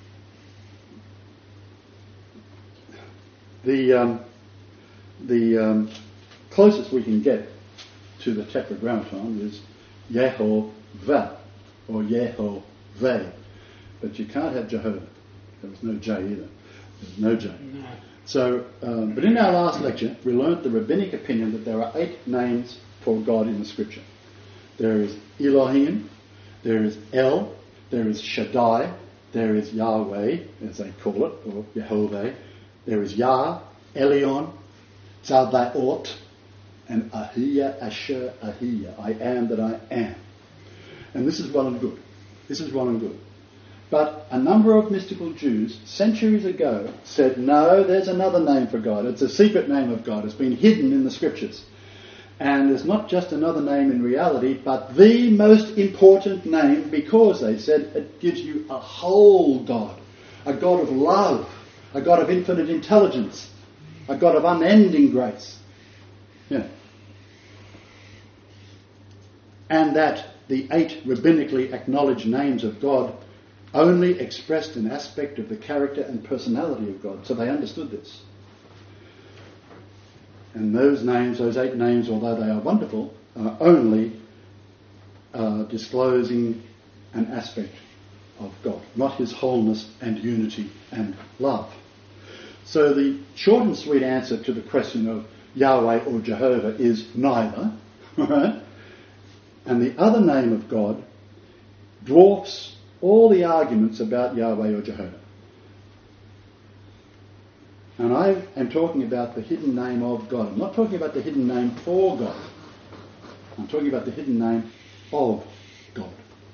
the um, the um, closest we can get to the Tetragrammaton is Yehovah or Yehovah, but you can't have Jehovah. There was no J either. There's no J. No. So, um, but in our last lecture, we learnt the rabbinic opinion that there are eight names for God in the Scripture. There is Elohim, there is El, there is Shaddai, there is Yahweh, as they call it, or Yehovah, there is Yah, Elion, Tzavaot, and Ahiyah, Asher, Ahiyah. I am that I am. And this is well and good. This is well and good. But a number of mystical Jews centuries ago said, no, there's another name for God. It's a secret name of God. It's been hidden in the Scriptures. And there's not just another name in reality, but the most important name, because, they said, it gives you a whole God. A God of love. A God of infinite intelligence. A God of unending grace. Yeah. And that the eight rabbinically acknowledged names of God only expressed an aspect of the character and personality of God. So they understood this. And those names, those eight names, although they are wonderful, are only uh, disclosing an aspect of God, not his wholeness and unity and love. So the short and sweet answer to the question of Yahweh or Jehovah is neither. Right? And the other name of God dwarfs all the arguments about Yahweh or Jehovah. And I am talking about the hidden name of God. I'm not talking about the hidden name for God. I'm talking about the hidden name of God.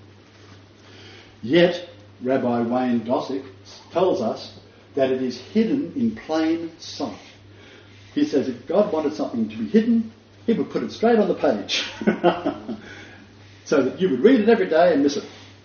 Yet, Rabbi Wayne Gossick tells us that it is hidden in plain sight. He says if God wanted something to be hidden, he would put it straight on the page. So that you would read it every day and miss it.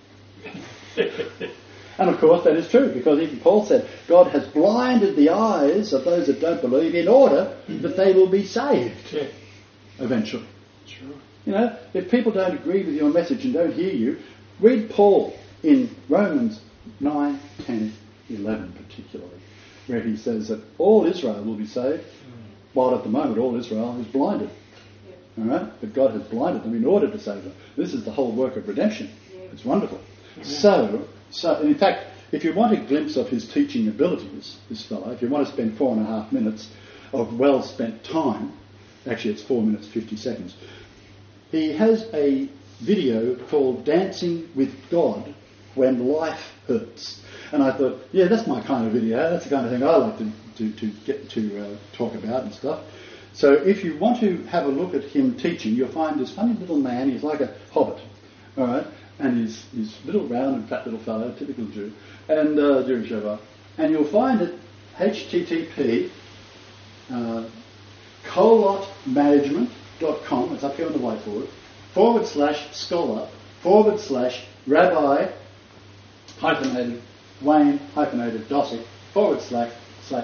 And of course that is true, because even Paul said God has blinded the eyes of those that don't believe in order that they will be saved Yeah. eventually. Sure. You know, if people don't agree with your message and don't hear you, read Paul in Romans nine, ten, eleven particularly, where he says that all Israel will be saved while at the moment all Israel is blinded. All right? But God has blinded them in order to save them. This is the whole work of redemption. It's wonderful. So, so and in fact, if you want a glimpse of his teaching abilities, this fellow, if you want to spend four and a half minutes of well-spent time, actually it's four minutes, fifty seconds, he has a video called Dancing with God When Life Hurts. And I thought, yeah, that's my kind of video. That's the kind of thing I like to, to, to get to uh, talk about and stuff. So if you want to have a look at him teaching, you'll find this funny little man. He's like a hobbit, all right? And he's, he's little round and fat little fellow, typical Jew, and uh, Jewish over. And you'll find it H T T P uh, colot management dot com, it's up here on the whiteboard, forward slash scholar, forward slash rabbi, hyphenated, Wayne, hyphenated, Dosick, forward slash, slash,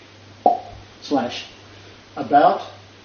slash, about,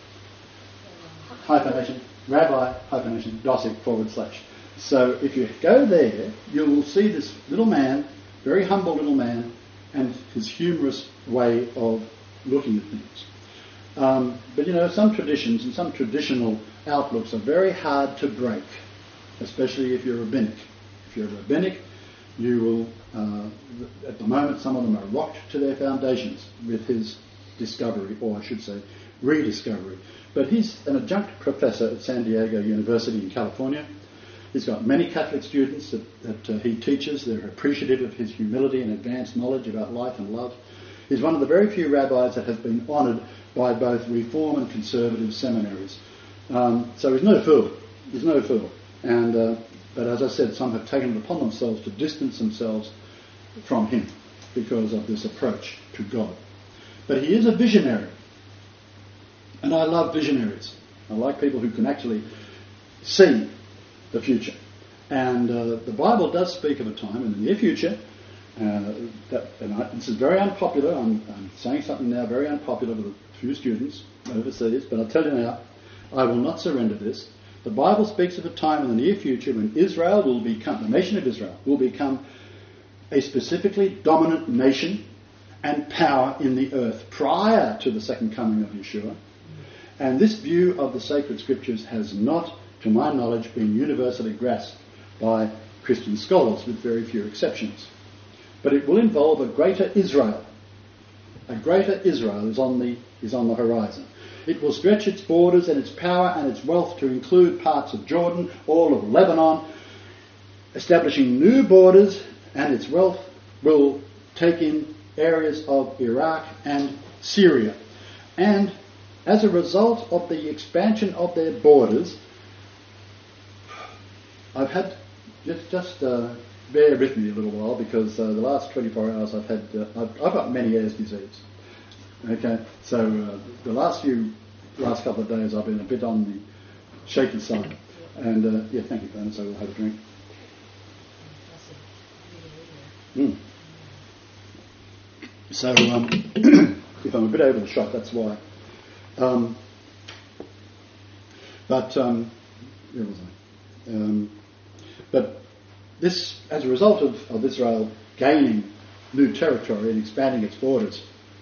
hyphenation, rabbi, hyphenation, Dosick, forward slash. So if you go there, you will see this little man, very humble little man, and his humorous way of looking at things. Um, but you know, some traditions and some traditional outlooks are very hard to break, especially if you're rabbinic. If you're rabbinic, you will, uh, at the moment, some of them are rocked to their foundations with his discovery, or I should say, rediscovery. But he's an adjunct professor at San Diego University in California. He's got many Catholic students that, that uh, he teaches. They're appreciative of his humility and advanced knowledge about life and love. He's one of the very few rabbis that has been honoured by both Reform and Conservative seminaries. Um, so he's no fool. He's no fool. And uh, but as I said, some have taken it upon themselves to distance themselves from him because of this approach to God. But he is a visionary. And I love visionaries. I like people who can actually see the future. And uh, the Bible does speak of a time in the near future, uh, that, and I, this is very unpopular, I'm, I'm saying something now very unpopular with a few students overseas, but I'll tell you now, I will not surrender this. The Bible speaks of a time in the near future when Israel will become, the nation of Israel, will become a specifically dominant nation and power in the earth prior to the second coming of Yeshua. And this view of the sacred scriptures has not, to my knowledge, been universally grasped by Christian scholars, with very few exceptions. But it will involve a greater Israel. A greater Israel is on the is on the horizon. It will stretch its borders and its power and its wealth to include parts of Jordan, all of Lebanon, establishing new borders, and its wealth will take in areas of Iraq and Syria. And as a result of the expansion of their borders, I've had, just, just uh, bear with me a little while, because uh, the last twenty-four hours I've had, uh, I've, I've got Meniere's disease. Okay, so uh, the last few, last couple of days I've been a bit on the shaky side. And uh, yeah, thank you, Glenn, so we'll have a drink. Mm. So um, if I'm a bit over the shot, that's why. Um, but um, where was I? Um, but this, as a result of, of Israel gaining new territory and expanding its borders,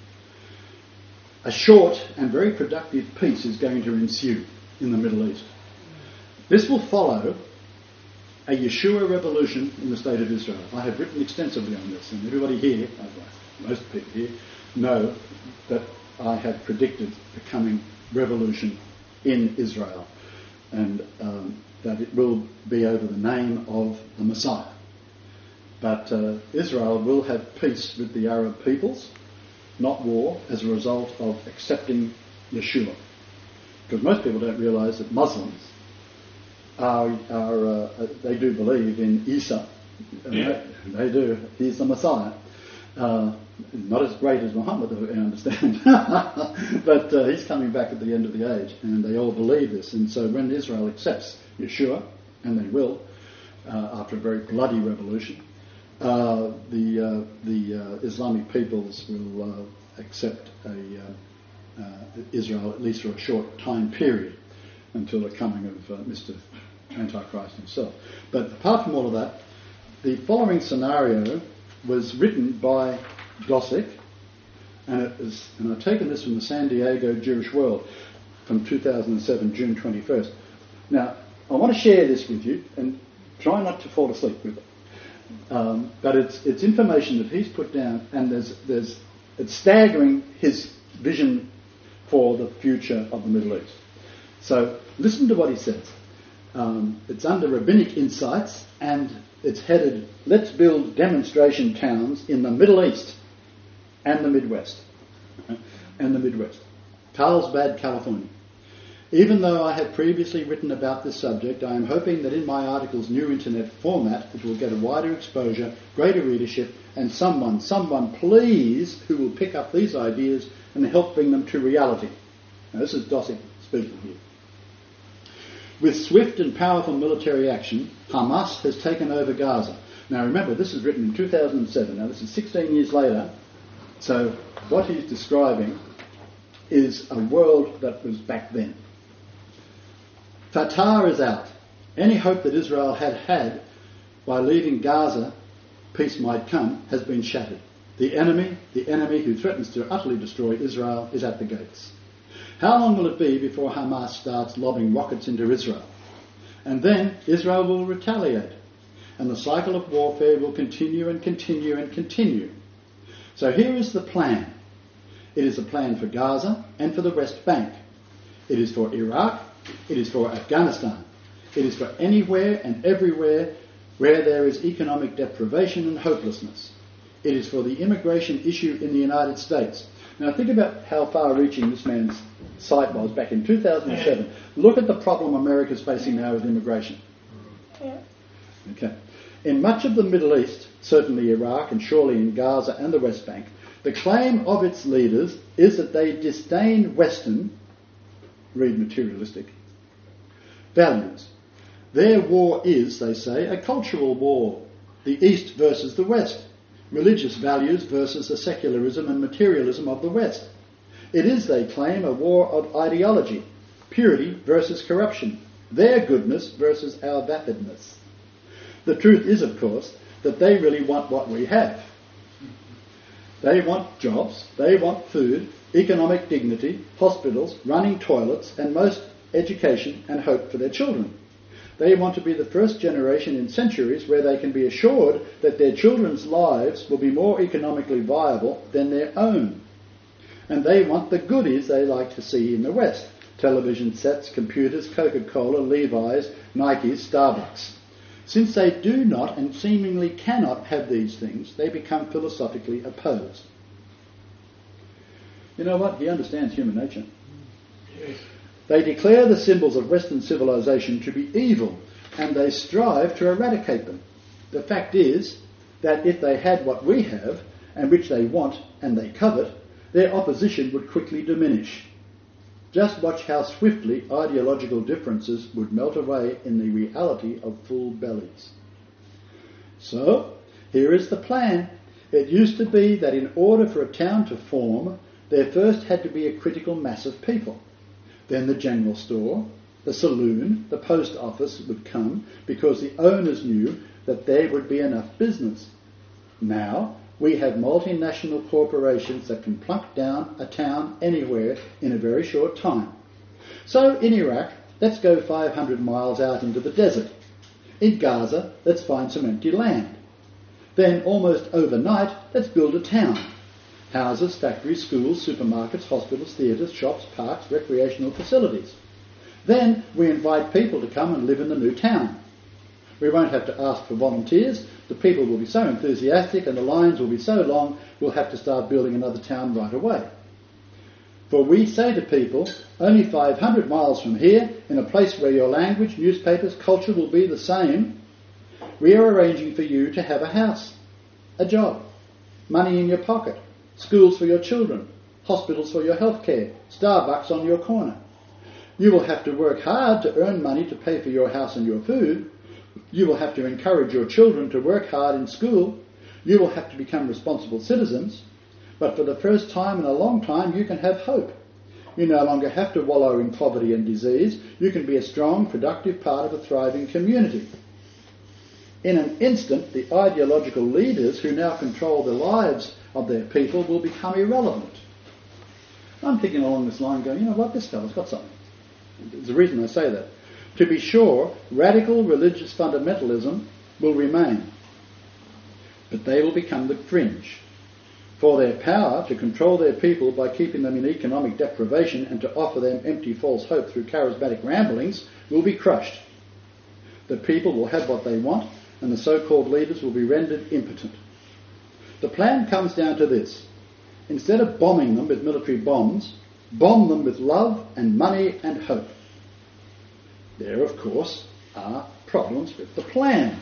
a short and very productive peace is going to ensue in the Middle East. This will follow a Yeshua revolution in the state of Israel. I have written extensively on this, and everybody here, most people here, know that I have predicted the coming revolution in Israel, and um, that it will be over the name of the Messiah. But uh, Israel will have peace with the Arab peoples, not war, as a result of accepting Yeshua. Because most people don't realise that Muslims are, are uh, they do believe in Isa. Yeah. They do. He's the Messiah. Uh, not as great as Muhammad, I understand. But uh, he's coming back at the end of the age, and they all believe this. And so when Israel accepts Yeshua, and they will, uh, after a very bloody revolution, uh, the uh, the uh, Islamic peoples will uh, accept a uh, uh, Israel, at least for a short time period, until the coming of uh, Mister Antichrist himself. But apart from all of that, the following scenario was written by Dosick And it is, and I've taken this from the San Diego Jewish World from two thousand seven, June twenty-first. Now, I want to share this with you, and try not to fall asleep with it. Um, but it's it's information that he's put down, and there's there's it's staggering his vision for the future of the Middle East. So listen to what he says. Um, it's under Rabbinic Insights, and it's headed, "Let's build demonstration towns in the Middle East and the Midwest." And the Midwest. Carlsbad, California. Even though I have previously written about this subject, I am hoping that in my article's new internet format it will get a wider exposure, greater readership, and someone, someone please, who will pick up these ideas and help bring them to reality. Now, this is Dosick speaking here. With swift and powerful military action, Hamas has taken over Gaza. Now remember, this is written in two thousand seven. Now this is sixteen years later. So what he's describing is a world that was back then. Fatah is out. Any hope that Israel had had by leaving Gaza, peace might come, has been shattered. The enemy, the enemy who threatens to utterly destroy Israel, is at the gates. How long will it be before Hamas starts lobbing rockets into Israel? And then Israel will retaliate. And the cycle of warfare will continue and continue and continue. So here is the plan. It is a plan for Gaza and for the West Bank. It is for Iraq. It is for Afghanistan. It is for anywhere and everywhere where there is economic deprivation and hopelessness. It is for the immigration issue in the United States. Now think about how far-reaching this man's sight was back in two thousand seven. Look at the problem America's facing now with immigration. Yeah. Okay. In much of the Middle East, certainly Iraq and surely in Gaza and the West Bank, the claim of its leaders is that they disdain Western, read materialistic, values. Their war is, they say, a cultural war, the East versus the West, religious values versus the secularism and materialism of the West. It is, they claim, a war of ideology, purity versus corruption, their goodness versus our vapidness. The truth is, of course, that they really want what we have. They want jobs, they want food, economic dignity, hospitals, running toilets, and most education and hope for their children. They want to be the first generation in centuries where they can be assured that their children's lives will be more economically viable than their own. And they want the goodies they like to see in the West. Television sets, computers, Coca-Cola, Levi's, Nikes, Starbucks. Since they do not and seemingly cannot have these things, they become philosophically opposed. You know what? He understands human nature. Yes. They declare the symbols of Western civilization to be evil, and they strive to eradicate them. The fact is that if they had what we have, and which they want and they covet, their opposition would quickly diminish. Just watch how swiftly ideological differences would melt away in the reality of full bellies. So, here is the plan. It used to be that in order for a town to form, there first had to be a critical mass of people. Then the general store, the saloon, the post office would come because the owners knew that there would be enough business. Now, we have multinational corporations that can plunk down a town anywhere in a very short time. So in Iraq, let's go five hundred miles out into the desert. In Gaza, let's find some empty land. Then, almost overnight, let's build a town. Houses, factories, schools, supermarkets, hospitals, theatres, shops, parks, recreational facilities. Then we invite people to come and live in the new town. We won't have to ask for volunteers. The people will be so enthusiastic and the lines will be so long, we'll have to start building another town right away. For we say to people, only five hundred miles from here, in a place where your language, newspapers, culture will be the same, we are arranging for you to have a house, a job, money in your pocket, schools for your children, hospitals for your health care, Starbucks on your corner. You will have to work hard to earn money to pay for your house and your food. You will have to encourage your children to work hard in school. You will have to become responsible citizens. But for the first time in a long time, you can have hope. You no longer have to wallow in poverty and disease. You can be a strong, productive part of a thriving community. In an instant, the ideological leaders who now control the lives of their people will become irrelevant. I'm thinking along this line going, you know what, this fellow's got something. There's a reason I say that. To be sure, radical religious fundamentalism will remain, but they will become the fringe. For their power to control their people by keeping them in economic deprivation and to offer them empty false hope through charismatic ramblings will be crushed. The people will have what they want, and the so-called leaders will be rendered impotent. The plan comes down to this. Instead of bombing them with military bombs, bomb them with love and money and hope. There, of course, are problems with the plan.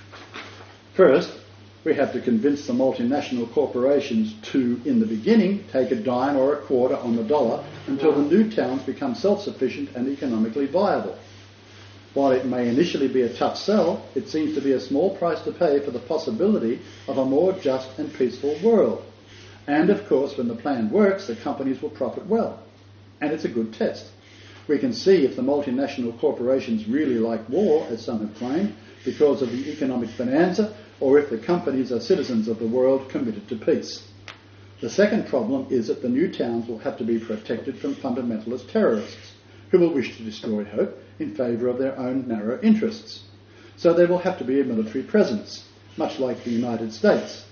First, we have to convince the multinational corporations to, in the beginning, take a dime or a quarter on the dollar until the new towns become self-sufficient and economically viable. While it may initially be a tough sell, it seems to be a small price to pay for the possibility of a more just and peaceful world. And, of course, when the plan works, the companies will profit well. And it's a good test. We can see if the multinational corporations really like war, as some have claimed, because of the economic bonanza, or if the companies are citizens of the world committed to peace. The second problem is that the new towns will have to be protected from fundamentalist terrorists, who will wish to destroy hope in favour of their own narrow interests. So there will have to be a military presence, much like the United States,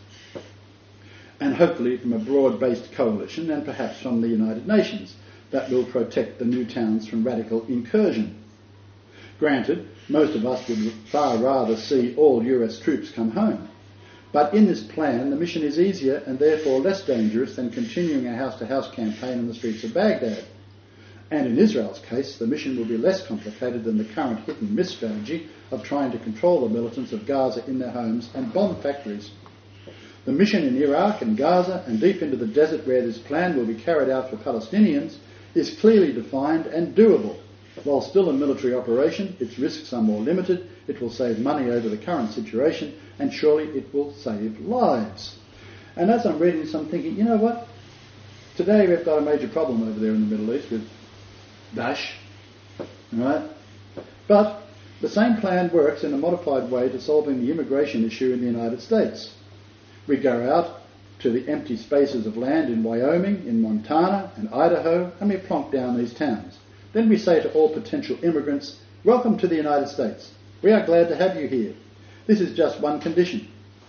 and hopefully from a broad-based coalition and perhaps from the United Nations that will protect the new towns from radical incursion. Granted, most of us would far rather see all U S troops come home. But in this plan, the mission is easier and therefore less dangerous than continuing a house-to-house campaign in the streets of Baghdad. And in Israel's case, the mission will be less complicated than the current hit-and-miss strategy of trying to control the militants of Gaza in their homes and bomb factories. The mission in Iraq and Gaza and deep into the desert where this plan will be carried out for Palestinians is clearly defined and doable. While still a military operation, its risks are more limited, it will save money over the current situation, and surely it will save lives. And as I'm reading this, I'm thinking, you know what? Today we've got a major problem over there in the Middle East with Daesh, right? But the same plan works in a modified way to solving the immigration issue in the United States. We go out to the empty spaces of land in Wyoming, in Montana and Idaho, and we plonk down these towns. Then we say to all potential immigrants, welcome to the United States. We are glad to have you here. This is just one condition.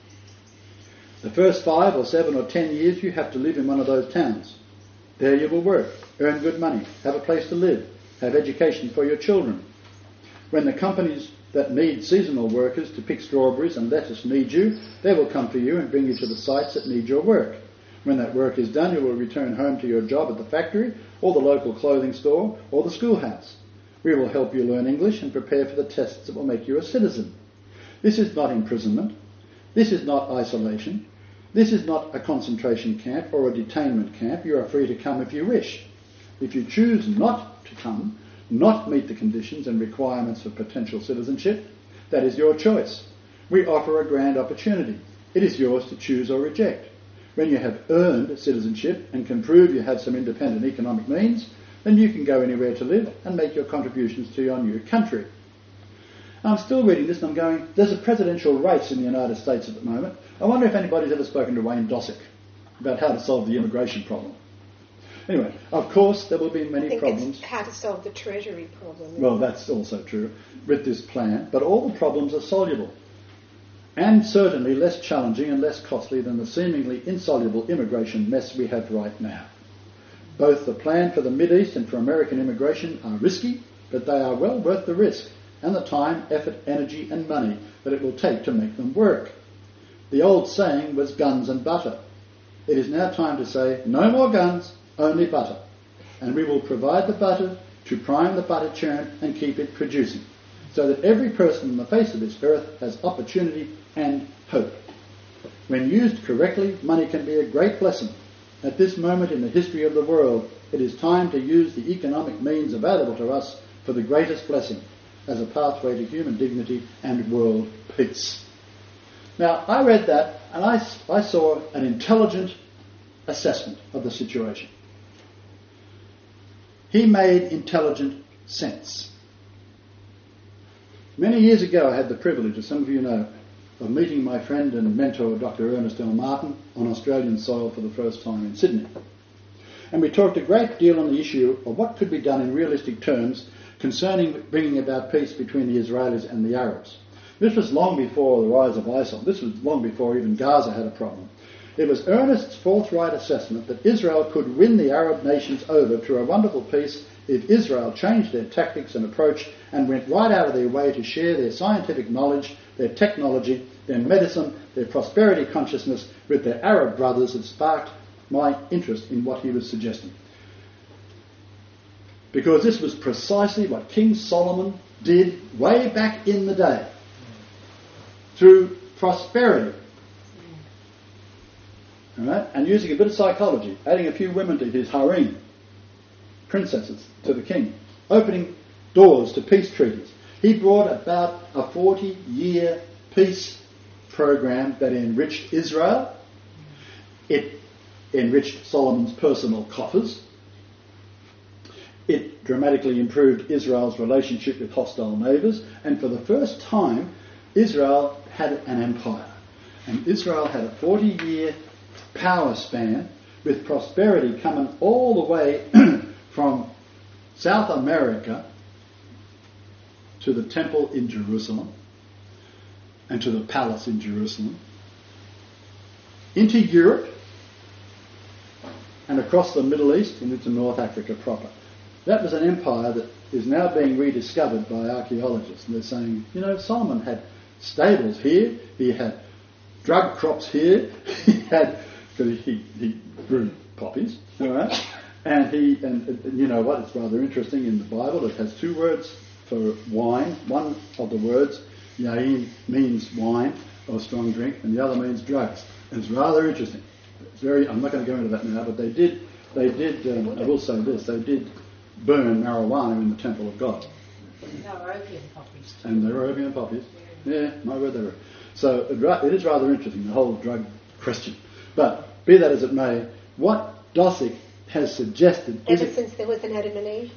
The first five or seven or ten years you have to live in one of those towns. There you will work, earn good money, have a place to live, have education for your children. When the companies that need seasonal workers to pick strawberries and lettuce need you, they will come for you and bring you to the sites that need your work. When that work is done, you will return home to your job at the factory or the local clothing store or the schoolhouse. We will help you learn English and prepare for the tests that will make you a citizen. This is not imprisonment. This is not isolation. This is not a concentration camp or a detainment camp. You are free to come if you wish. If you choose not to come, not meet the conditions and requirements for potential citizenship, that is your choice. We offer a grand opportunity. It is yours to choose or reject. When you have earned citizenship and can prove you have some independent economic means, then you can go anywhere to live and make your contributions to your new country. I'm still reading this and I'm going, there's a presidential race in the United States at the moment. I wonder if anybody's ever spoken to Wayne Dossick about how to solve the immigration problem. Anyway, of course, there will be many I think problems. It's how to solve the treasury problem. Well, that's also true with this plan, but all the problems are soluble. And certainly less challenging and less costly than the seemingly insoluble immigration mess we have right now. Both the plan for the Mideast and for American immigration are risky, but they are well worth the risk and the time, effort, energy and money that it will take to make them work. The old saying was guns and butter. It is now time to say, no more guns, only butter. And we will provide the butter to prime the butter churn and keep it producing, so that every person on the face of this earth has opportunity and hope. When used correctly, money can be a great blessing. At this moment in the history of the world, it is time to use the economic means available to us for the greatest blessing, as a pathway to human dignity and world peace. Now, I read that and I, I saw an intelligent assessment of the situation. He made intelligent sense. Many years ago, I had the privilege, as some of you know, of meeting my friend and mentor, Doctor Ernest L. Martin, on Australian soil for the first time in Sydney. And we talked a great deal on the issue of what could be done in realistic terms concerning bringing about peace between the Israelis and the Arabs. This was long before the rise of ISIL. This was long before even Gaza had a problem. It was Ernest's forthright assessment that Israel could win the Arab nations over to a wonderful peace if Israel changed their tactics and approach and went right out of their way to share their scientific knowledge, their technology, their medicine, their prosperity consciousness with their Arab brothers. It sparked my interest in what he was suggesting. Because this was precisely what King Solomon did way back in the day. Through prosperity. All right? And using a bit of psychology, adding a few women to his harem, princesses to the king, opening doors to peace treaties. He brought about a forty-year peace program that enriched Israel. It enriched Solomon's personal coffers. It dramatically improved Israel's relationship with hostile neighbours. And for the first time, Israel had an empire. And Israel had a forty-year power span with prosperity coming all the way from South America to the temple in Jerusalem and to the palace in Jerusalem, into Europe and across the Middle East and into North Africa proper. That was an empire that is now being rediscovered by archaeologists. And they're saying, you know, Solomon had stables here, he had drug crops here, he had, because he, he grew poppies, all right? And he, and, and you know what, it's rather interesting in the Bible, it has two words for wine. One of the words, yain, means wine or strong drink, and the other means drugs. And it's rather interesting. It's very, I'm not going to go into that now, but they did, they did, um, I will say this, they did burn marijuana in the temple of God. No, opium poppies. And they were opium poppies. Yeah, my word, they were. So it is rather interesting, the whole drug question. But be that as it may, what Dosick has suggested Ever is... since there was an Adam and Eve.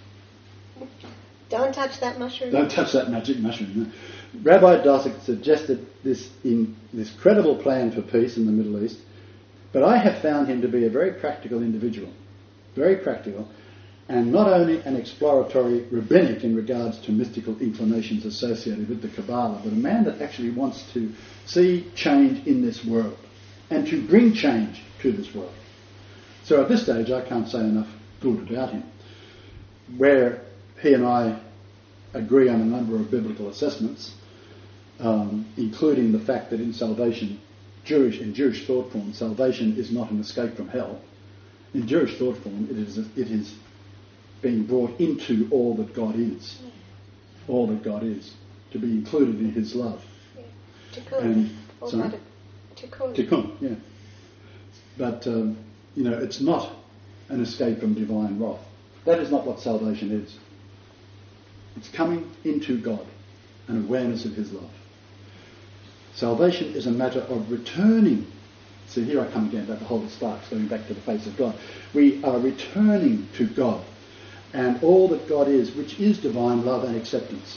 Don't touch that mushroom. Don't touch that magic mushroom. No. Rabbi Dosick suggested this, in, this credible plan for peace in the Middle East, but I have found him to be a very practical individual. Very practical. And not only an exploratory rabbinic in regards to mystical inclinations associated with the Kabbalah, but a man that actually wants to see change in this world and to bring change to this world. So at this stage I can't say enough good about him. Where he and I agree on a number of biblical assessments, um, including the fact that in salvation, Jewish in Jewish thought form, salvation is not an escape from hell. In Jewish thought form, it is it is being brought into all that God is, all that God is, to be included in His love. Yeah. Tikkun. And, All sorry? about it. Tikkun. Tikkun, yeah. But um, you know, it's not an escape from divine wrath. That is not what salvation is. It's coming into God, an awareness of His love. Salvation is a matter of returning. See, here I come again about the whole sparks, going back to the face of God. We are returning to God and all that God is, which is divine love and acceptance.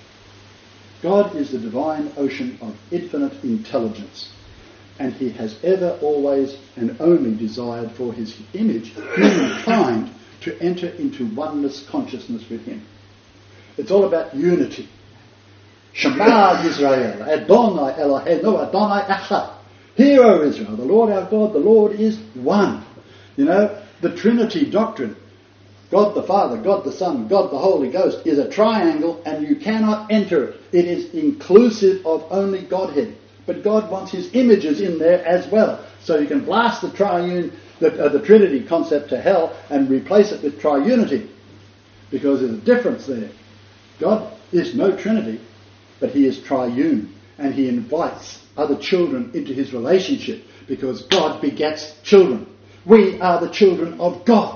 God is the divine ocean of infinite intelligence, and He has ever, always, and only desired for His image, humankind, to enter into oneness consciousness with Him. It's all about unity. Shema Yisrael, Adonai Eloheinu, Adonai Echad. Hear, O Israel, the Lord our God, the Lord is one. You know, the Trinity doctrine, God the Father, God the Son, God the Holy Ghost, is a triangle and you cannot enter it. It is inclusive of only Godhead. But God wants His images in there as well. So you can blast the triune, the, uh, the Trinity concept to hell and replace it with triunity. Because there's a difference there. God is no Trinity, but He is triune. And He invites other children into His relationship because God begets children. We are the children of God.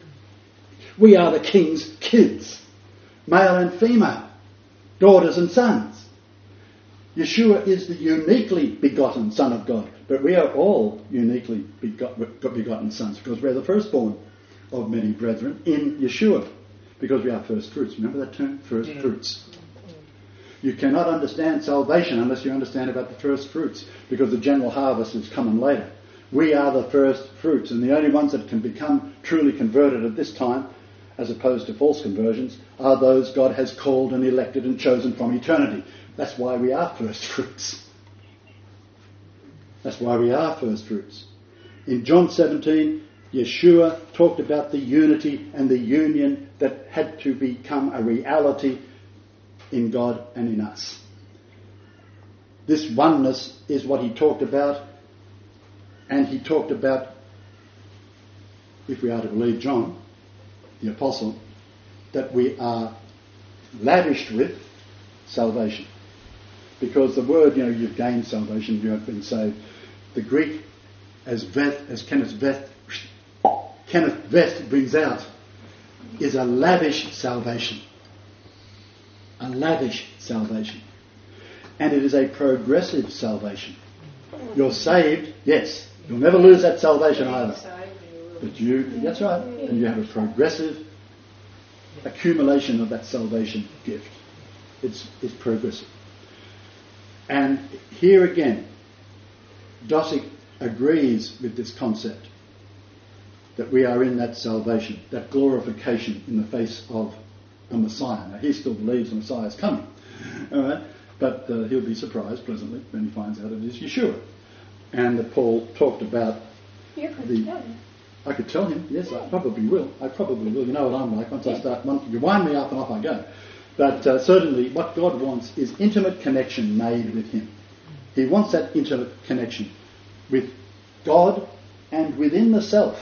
We are the King's kids, male and female, daughters and sons. Yeshua is the uniquely begotten Son of God, but we are all uniquely begot, begotten sons because we're the firstborn of many brethren in Yeshua, because we are first fruits. Remember that term? First fruits. You cannot understand salvation unless you understand about the first fruits, because the general harvest is coming later. We are the first fruits, and the only ones that can become truly converted at this time, as opposed to false conversions, are those God has called and elected and chosen from eternity. That's why we are first fruits. That's why we are first fruits. In John seventeen, Yeshua talked about the unity and the union that had to become a reality in God and in us. This oneness is what he talked about, and he talked about, if we are to believe John, the apostle, that we are lavished with salvation. Because the word, you know, you've gained salvation, you have been saved. The Greek, as Veth, as Kenneth Veth, Kenneth Vest brings out, is a lavish salvation. A lavish salvation. And it is a progressive salvation. You're saved, yes. You'll never lose that salvation either. But you, that's right. And you have a progressive accumulation of that salvation gift. It's, it's progressive. And here again, Dosick agrees with this concept that we are in that salvation, that glorification in the face of a Messiah. Now, he still believes the Messiah is coming, all right? But uh, he'll be surprised pleasantly when he finds out it is Yeshua. And that Paul talked about You could the... tell him. I could tell him, yes, I probably will. I probably will. You know what I'm like. Once I start, once you wind me up and off I go. But uh, certainly what God wants is intimate connection made with him. He wants that intimate connection with God and within the self.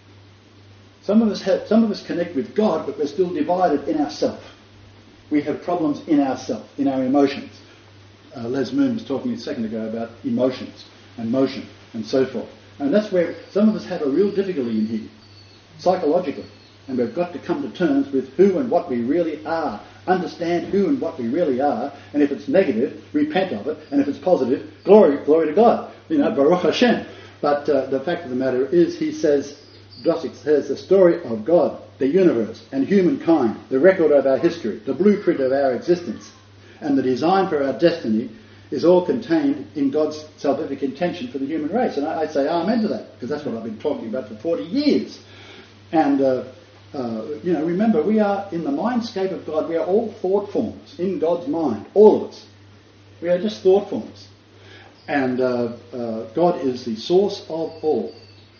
Some of us have, some of us connect with God, but we're still divided in ourself. We have problems in ourself, in our emotions. Uh, Les Moon was talking a second ago about emotions and motion and so forth. And that's where some of us have a real difficulty in here, psychologically. And we've got to come to terms with who and what we really are. Understand who and what we really are. And if it's negative, repent of it. And if it's positive, glory, glory to God. You know, Baruch Hashem. But uh, the fact of the matter is, he says, Dosick says, the story of God, the universe, and humankind, the record of our history, the blueprint of our existence, and the design for our destiny is all contained in God's salvific intention for the human race. And I, I say amen to that, because that's what I've been talking about for forty years. And, uh, uh, you know, remember, we are in the mindscape of God. We are all thought forms in God's mind, all of us. We are just thought forms. And uh, uh, God is the source of all.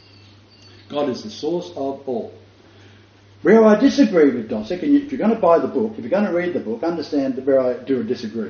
God is the source of all. Where I disagree with Dosick, and if you're going to buy the book, if you're going to read the book, understand where I do disagree.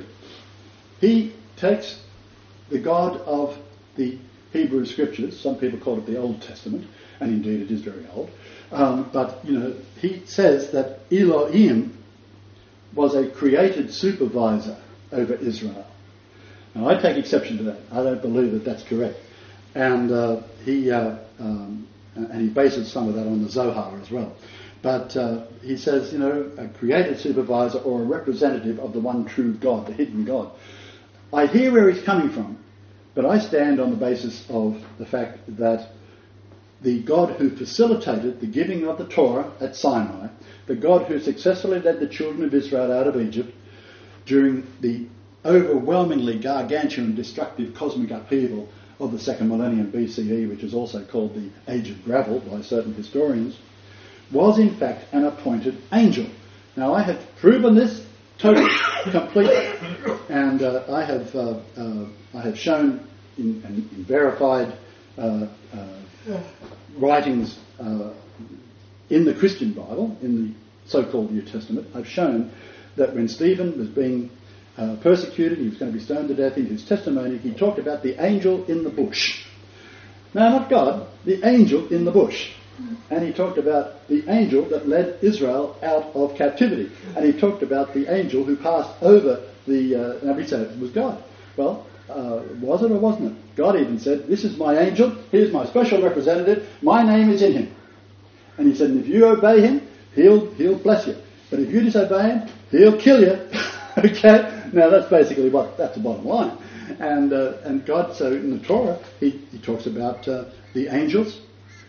He takes the God of the Hebrew Scriptures, some people call it the Old Testament, and indeed it is very old, um, but, you know, he says that Elohim was a created supervisor over Israel. Now, I take exception to that. I don't believe that that's correct. And uh, he uh, um, and he bases some of that on the Zohar as well. But uh, he says, you know, a created supervisor or a representative of the one true God, the hidden God. I hear where he's coming from, but I stand on the basis of the fact that the God who facilitated the giving of the Torah at Sinai, the God who successfully led the children of Israel out of Egypt during the overwhelmingly gargantuan, destructive cosmic upheaval of the second millennium B C E, which is also called the Age of Gravel by certain historians, was in fact an appointed angel. Now, I have proven this totally, completely, and uh, I have uh, uh, I have shown in, in, in verified uh, uh, writings uh, in the Christian Bible, in the so-called New Testament, I've shown that when Stephen was being uh, persecuted, he was going to be stoned to death. In his testimony, he talked about the angel in the bush. Now, not God, the angel in the bush. And he talked about the angel that led Israel out of captivity. And he talked about the angel who passed over the... Uh, now we say it was God. Well, uh, was it or wasn't it? God even said, this is my angel, here's my special representative, my name is in him. And he said, if you obey him, he'll he'll bless you. But if you disobey him, he'll kill you. Okay? Now that's basically what, that's the bottom line. And uh, and God, so in the Torah, he, he talks about uh, the angels.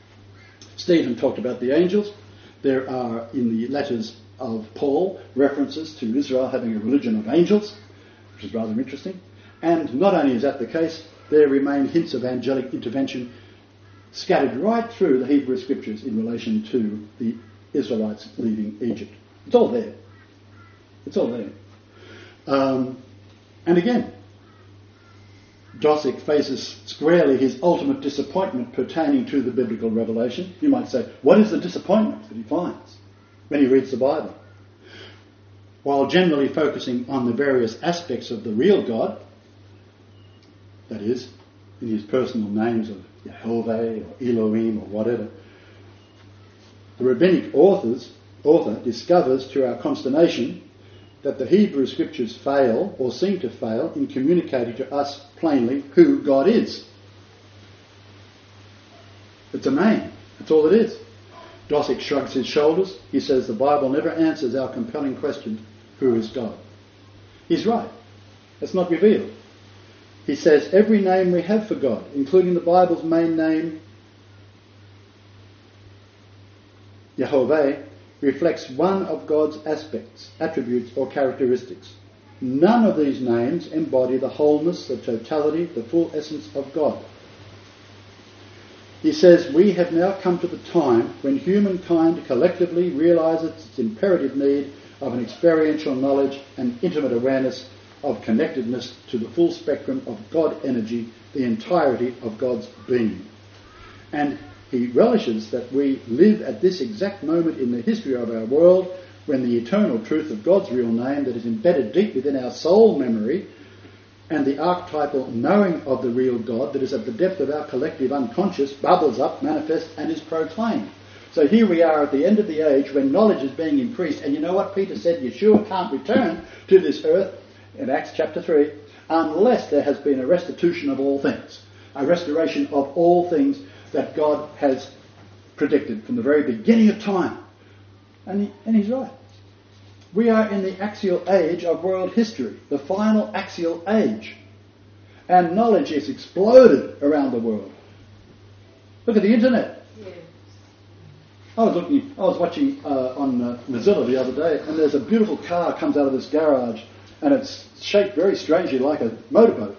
Stephen talked about the angels. There are, in the letters of Paul, references to Israel having a religion of angels. which is rather interesting. And not only is that the case, there remain hints of angelic intervention scattered right through the Hebrew Scriptures in relation to the Israelites leaving Egypt. It's all there. It's all there. Um, and again, Dosick faces squarely his ultimate disappointment pertaining to the biblical revelation. You might say, what is the disappointment that he finds when he reads the Bible? While generally focusing on the various aspects of the real God, that is, in his personal names of Yehovah or Elohim or whatever, the rabbinic authors, author discovers to our consternation that the Hebrew Scriptures fail or seem to fail in communicating to us plainly who God is. It's a name. That's all it is. Dosick shrugs his shoulders. He says the Bible never answers our compelling question, who is God? He's right. It's not revealed. He says every name we have for God, including the Bible's main name, Yehovah, reflects one of God's aspects, attributes or characteristics. None of these names embody the wholeness, the totality, the full essence of God. He says we have now come to the time when humankind collectively realises its imperative need of an experiential knowledge and intimate awareness of connectedness to the full spectrum of God energy, the entirety of God's being. And he relishes that we live at this exact moment in the history of our world when the eternal truth of God's real name that is embedded deep within our soul memory and the archetypal knowing of the real God that is at the depth of our collective unconscious bubbles up, manifests and is proclaimed. So here we are at the end of the age when knowledge is being increased, and you know what Peter said, Yeshua can't return to this earth in Acts chapter three unless there has been a restitution of all things, a restoration of all things that God has predicted from the very beginning of time. And, he, and he's right. We are in the axial age of world history, the final axial age. And knowledge is exploded around the world. Look at the internet. Yeah. I was looking, I was watching uh, on uh, Mozilla the other day, and there's a beautiful car comes out of this garage, and it's shaped very strangely like a motorboat.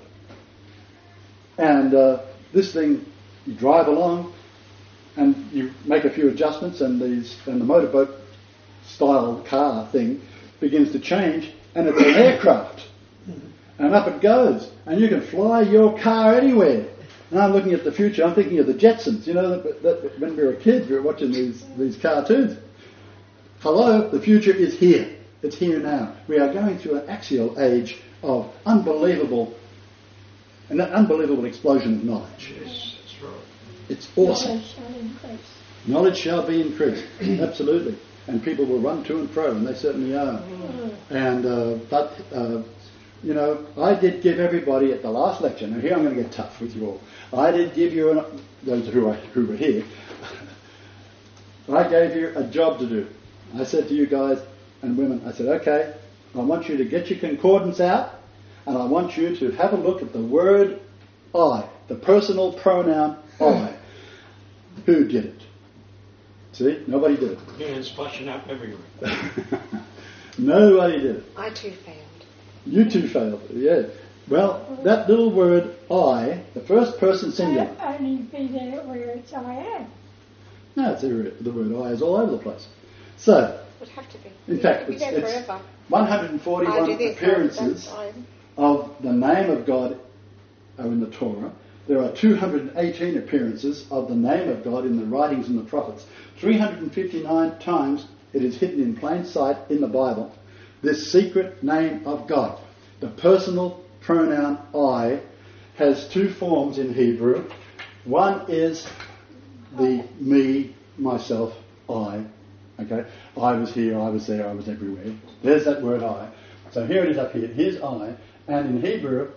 And uh, this thing, you drive along, and you make a few adjustments, and these and the motorboat style car thing begins to change, and it's an aircraft. And up it goes, and you can fly your car anywhere. And I'm looking at the future, I'm thinking of the Jetsons. You know, that, that when we were kids, we were watching these, these cartoons. Hello, the future is here. It's here now. We are going through an axial age of unbelievable, an unbelievable explosion of knowledge. Yes, that's right. It's awesome. Knowledge shall increase. Knowledge shall be increased, absolutely. And people will run to and fro, and they certainly are. And uh, but uh, you know, I did give everybody at the last lecture. Now here I'm going to get tough with you all. I did give you an, those who are who were here. I gave you a job to do. I said to you guys and women, I said, okay, I want you to get your concordance out, and I want you to have a look at the word I, the personal pronoun I. Who did it? See, nobody did it. Hands flashing up everywhere. Nobody did it. I too failed. You two failed, yeah. Well, that little word I, the first person singular. Only be there where it's I am. No, it's everywhere. The word I is all over the place. So, Would have to be. in You fact, could be it's, there it's forever. one hundred I forty-one do this, appearances that's fine. of the name of God are in the Torah. There are two hundred eighteen appearances of the name of God in the writings and the prophets. three hundred fifty-nine times it is hidden in plain sight in the Bible. This secret name of God, the personal pronoun I, has two forms in Hebrew. One is the me, myself, I. Okay, I was here, I was there, I was everywhere. There's that word I. So here it is up here. Here's I, and in Hebrew,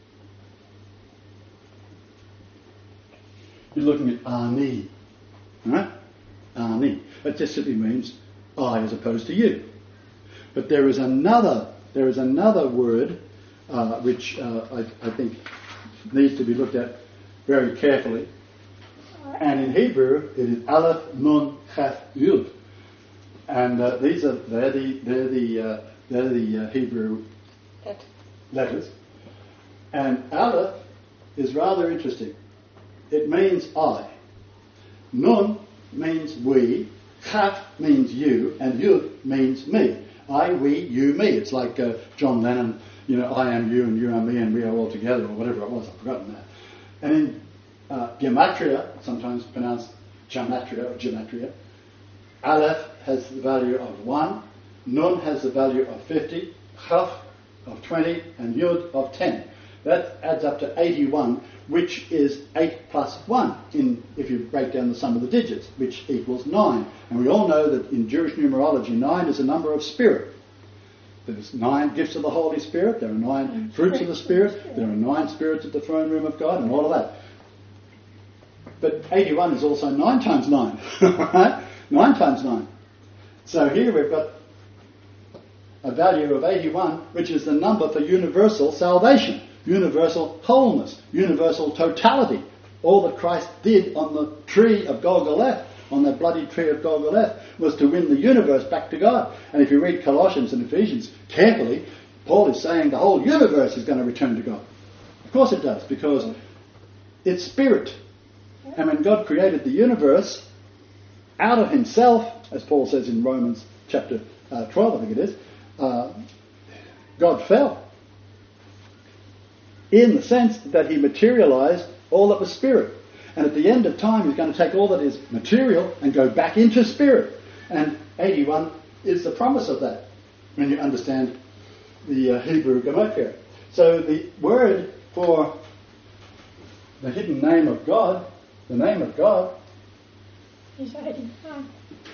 you're looking at Ani, right? Ani. That just simply means I as opposed to you. But there is another, there is another word uh, which uh, I, I think needs to be looked at very carefully. And in Hebrew, it is Aleph, Nun, Chaf, Yud. And uh, these are they're the they're the uh, they're the uh, Hebrew That letters. And Aleph is rather interesting. It means I. Nun means we. Chaf means you. And Yud means me. I, we, you, me. It's like uh, John Lennon, you know, I am you and you are me and we are all together, or whatever it was. I've forgotten that. And in uh, gematria, sometimes pronounced gematria or gematria, Aleph has the value of one, Nun has the value of fifty, Chaf of twenty, and Yud of ten. That adds up to eighty-one, which is eight plus one, in, if you break down the sum of the digits, which equals nine. And we all know that in Jewish numerology, nine is a number of spirit. There's nine gifts of the Holy Spirit, there are nine fruits of the Spirit, there are nine spirits at the throne room of God, and all of that. But eighty-one is also nine times nine, right? nine times nine. So here we've got a value of eighty-one, which is the number for universal salvation, universal wholeness, universal totality. All that Christ did on the tree of Golgotha, on that bloody tree of Golgotha, was to win the universe back to God. And if you read Colossians and Ephesians carefully, Paul is saying the whole universe is going to return to God. Of course it does, because it's spirit. And when God created the universe, out of himself, as Paul says in Romans chapter uh, twelve, I think it is, uh, God fell. In the sense that he materialized all that was spirit. And at the end of time, he's going to take all that is material and go back into spirit. And eighty-one is the promise of that, when you understand the uh, Hebrew gematria. So the word for the hidden name of God, the name of God, He's eighty-one.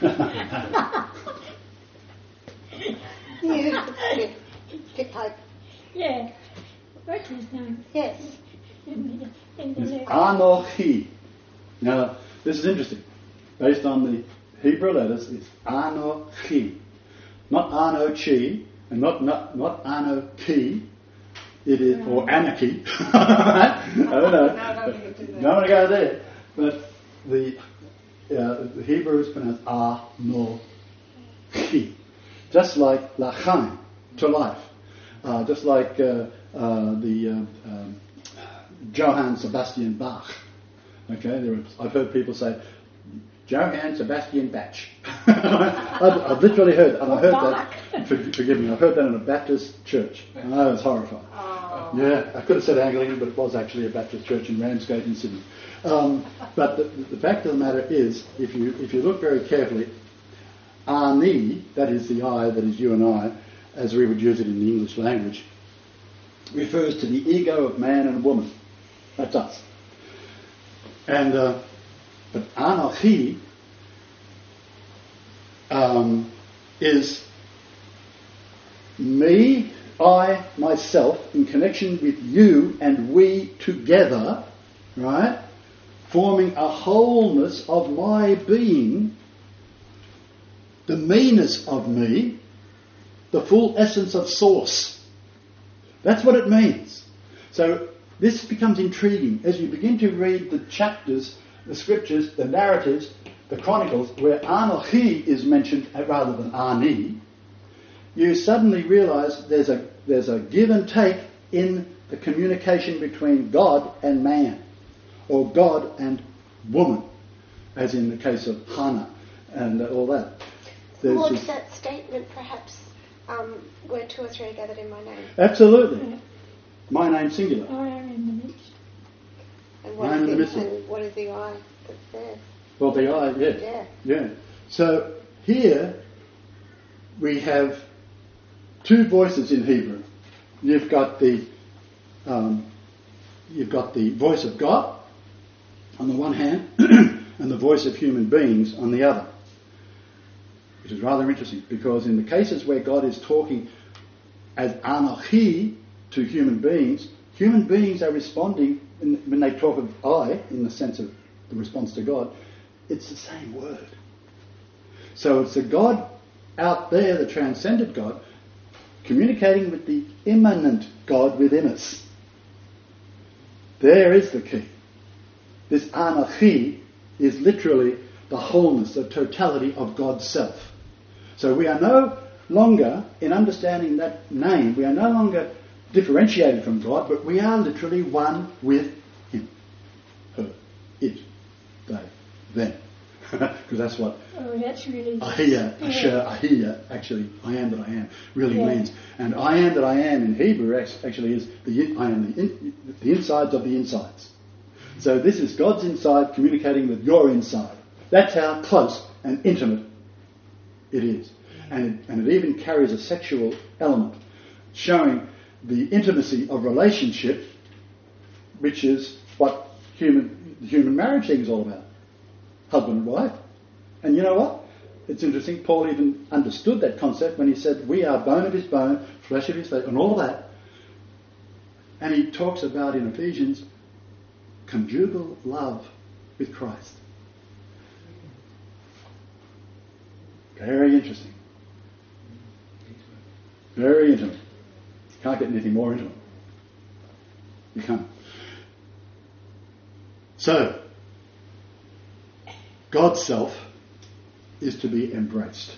You pick type. Yeah. What's his name? Yes. In the, in the is letter. Anochi. Now, this is interesting. Based on the Hebrew letters, it's Anochi. Not Anochi, and not not, not Anoki. It is, or Anarchy. I don't know. No, no, you can do that. Don't want to go there. But the, uh, the Hebrew is pronounced Anochi. Just like Lachaim, to life. Uh, just like uh, uh, the uh, um, Johann Sebastian Bach. Okay, there are, I've heard people say Johann Sebastian Bach. I've, I've literally heard, and I heard that. For, forgive me, I heard that in a Baptist church, and I was horrified. Oh. Yeah, I could have said Anglican, but it was actually a Baptist church in Ramsgate in Sydney. Um, but the, the fact of the matter is, if you if you look very carefully, Ani, that is the I, that is you and I, as we would use it in the English language, refers to the ego of man and woman. That's us. And uh, but Anochi um, is me, I, myself, in connection with you and we together, right, forming a wholeness of my being, the meanness of me, the full essence of source. That's what it means. So this becomes intriguing as you begin to read the chapters, the scriptures, the narratives, the chronicles, where Anochi is mentioned rather than Ani. You suddenly realise there's a there's a give and take in the communication between God and man, or God and woman, as in the case of Hannah and all that. There's Or this- that statement, perhaps, um, where two or three are gathered in my name. Absolutely. Yeah. My name singular. I am in the midst. And what, I am is, in the, the middle. and what is the I that's there? Well, the I, yeah. Yeah. Yeah. So here we have two voices in Hebrew. You've got the um, you've got the voice of God on the one hand, and the voice of human beings on the other, which is rather interesting because in the cases where God is talking as Anochi to human beings, human beings are responding in, when they talk of I, in the sense of the response to God. It's the same word. So it's the God out there, the transcendent God, communicating with the immanent God within us. There is the key. This Anochi is literally the wholeness, the totality of God's self. So we are no longer, in understanding that name, we are no longer differentiated from God, but we are literally one with Him. Her, it, they, them. Because that's what Oh, that's really. Ahia, yeah. Asher, Ahia, actually, I am that I am, really Yeah. means. And I am that I am in Hebrew act- actually is the in- I am the, in, the insides of the insides. So this is God's inside communicating with your inside. That's how close and intimate it is. And it, and it even carries a sexual element, showing the intimacy of relationship, which is what human human marriage thing is all about. Husband and wife. And you know what? It's interesting, Paul even understood that concept when he said, we are bone of his bone, flesh of his flesh, and all of that. And he talks about in Ephesians, conjugal love with Christ. Very interesting. Very intimate. Can't get anything more intimate. You can't. So, God's self is to be embraced.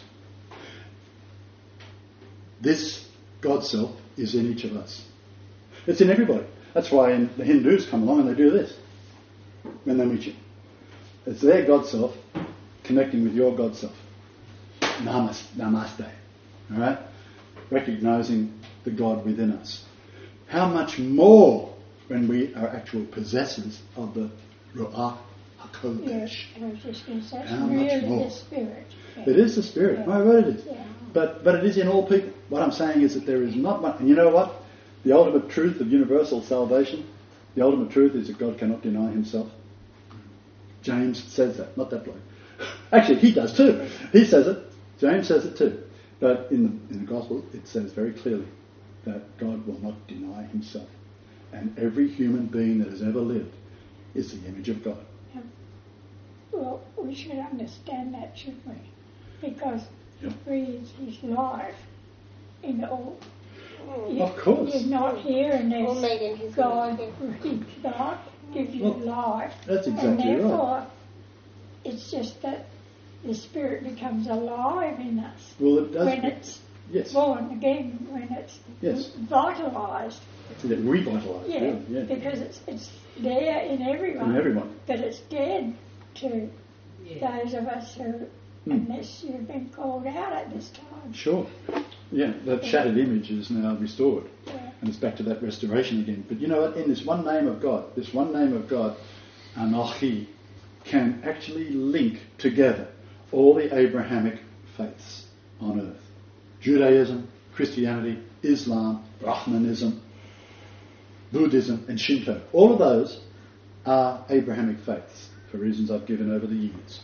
This God's self is in each of us. It's in everybody. That's why in the Hindus come along and they do this when they meet you. It's their God self connecting with your God self. Namaste. Namaste. All right? Recognizing the God within us. How much more when we are actual possessors of the Ruach HaKodesh. Yes, I was just going to say, it's How much really more? the Spirit. Yeah. It is the Spirit. Yeah. My word, it is. Yeah. But but it is in all people. What I'm saying is that there is not much. And you know what? The ultimate truth of universal salvation, the ultimate truth is that God cannot deny Himself. James says that, not that bloke. Actually, he does too. He says it. James says it too. But in the in the Gospel, it says very clearly that God will not deny Himself, and every human being that has ever lived is the image of God. Yeah. Well, we should understand that, shouldn't we? Because Yep. He breathes His life in all. Mm. Of course. You're not here and All there's made in His God image. breathes life, gives you Well, life. That's And exactly right. therefore, it's just that the Spirit becomes alive in us Well, it does. when it's Yes. born again, when it's Yes. vitalised. Yeah, revitalised. Yeah, really, yeah. because it's it's there in everyone. In everyone. But it's dead to Yeah. those of us who, Hmm. unless you've been called out at this time. Sure. Yeah, that shattered image is now restored. Yeah. And it's back to that restoration again. But you know what? In this one name of God, this one name of God, Anochi, can actually link together all the Abrahamic faiths on earth. Judaism, Christianity, Islam, Brahmanism, Buddhism and Shinto. All of those are Abrahamic faiths for reasons I've given over the years.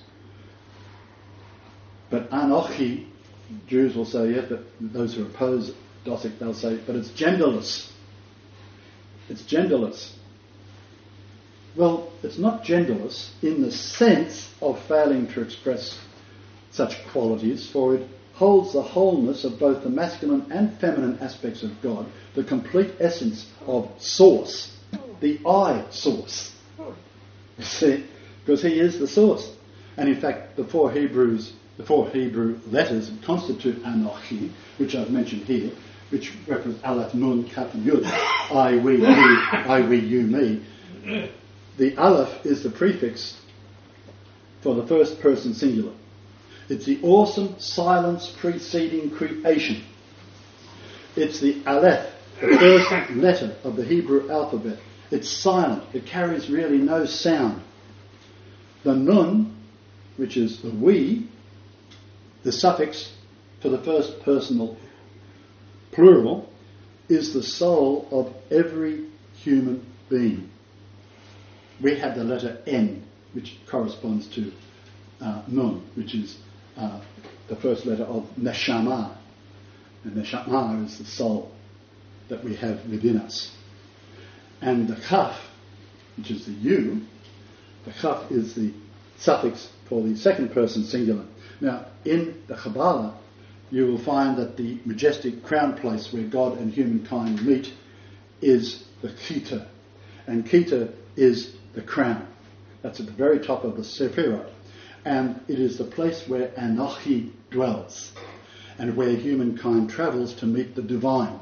But Anochi, Jews will say, yes, but those who oppose Dosic, they'll say, but it's genderless. It's genderless. Well, it's not genderless in the sense of failing to express such qualities, for it holds the wholeness of both the masculine and feminine aspects of God, the complete essence of source, the I source. You see, because He is the source. And in fact, the four Hebrews, the four Hebrew letters constitute Anochi, which I've mentioned here, which represent Aleph, Nun, Kaf, and Yud. I, we, you, I, we, you, me. The Aleph is the prefix for the first person singular. It's the awesome silence preceding creation. It's the Aleph, the first letter of the Hebrew alphabet. It's silent. It carries really no sound. The Nun, which is the we, the suffix for the first personal plural, is the soul of every human being. We have the letter N, which corresponds to uh, Nun, which is uh, the first letter of Neshama. And Neshama is the soul that we have within us. And the Kaf, which is the you, the Kaf is the suffix for the second person singular. Now, in the Kabbalah, you will find that the majestic crown place where God and humankind meet is the Keter. And Keter is the crown. That's at the very top of the Sephirot. And it is the place where Anochi dwells and where humankind travels to meet the divine.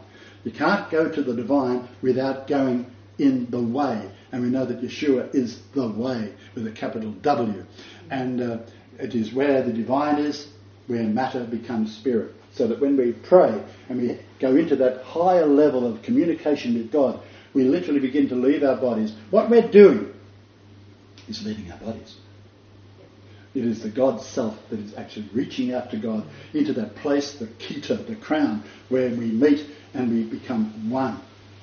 You can't go to the divine without going in the way. And we know that Yeshua is the way with a capital W. And uh, it is where the divine is, where matter becomes spirit. So that when we pray and we go into that higher level of communication with God, we literally begin to leave our bodies. What we're doing is leaving our bodies. It is the God self that is actually reaching out to God into that place, the kita, the crown, where we meet and we become one.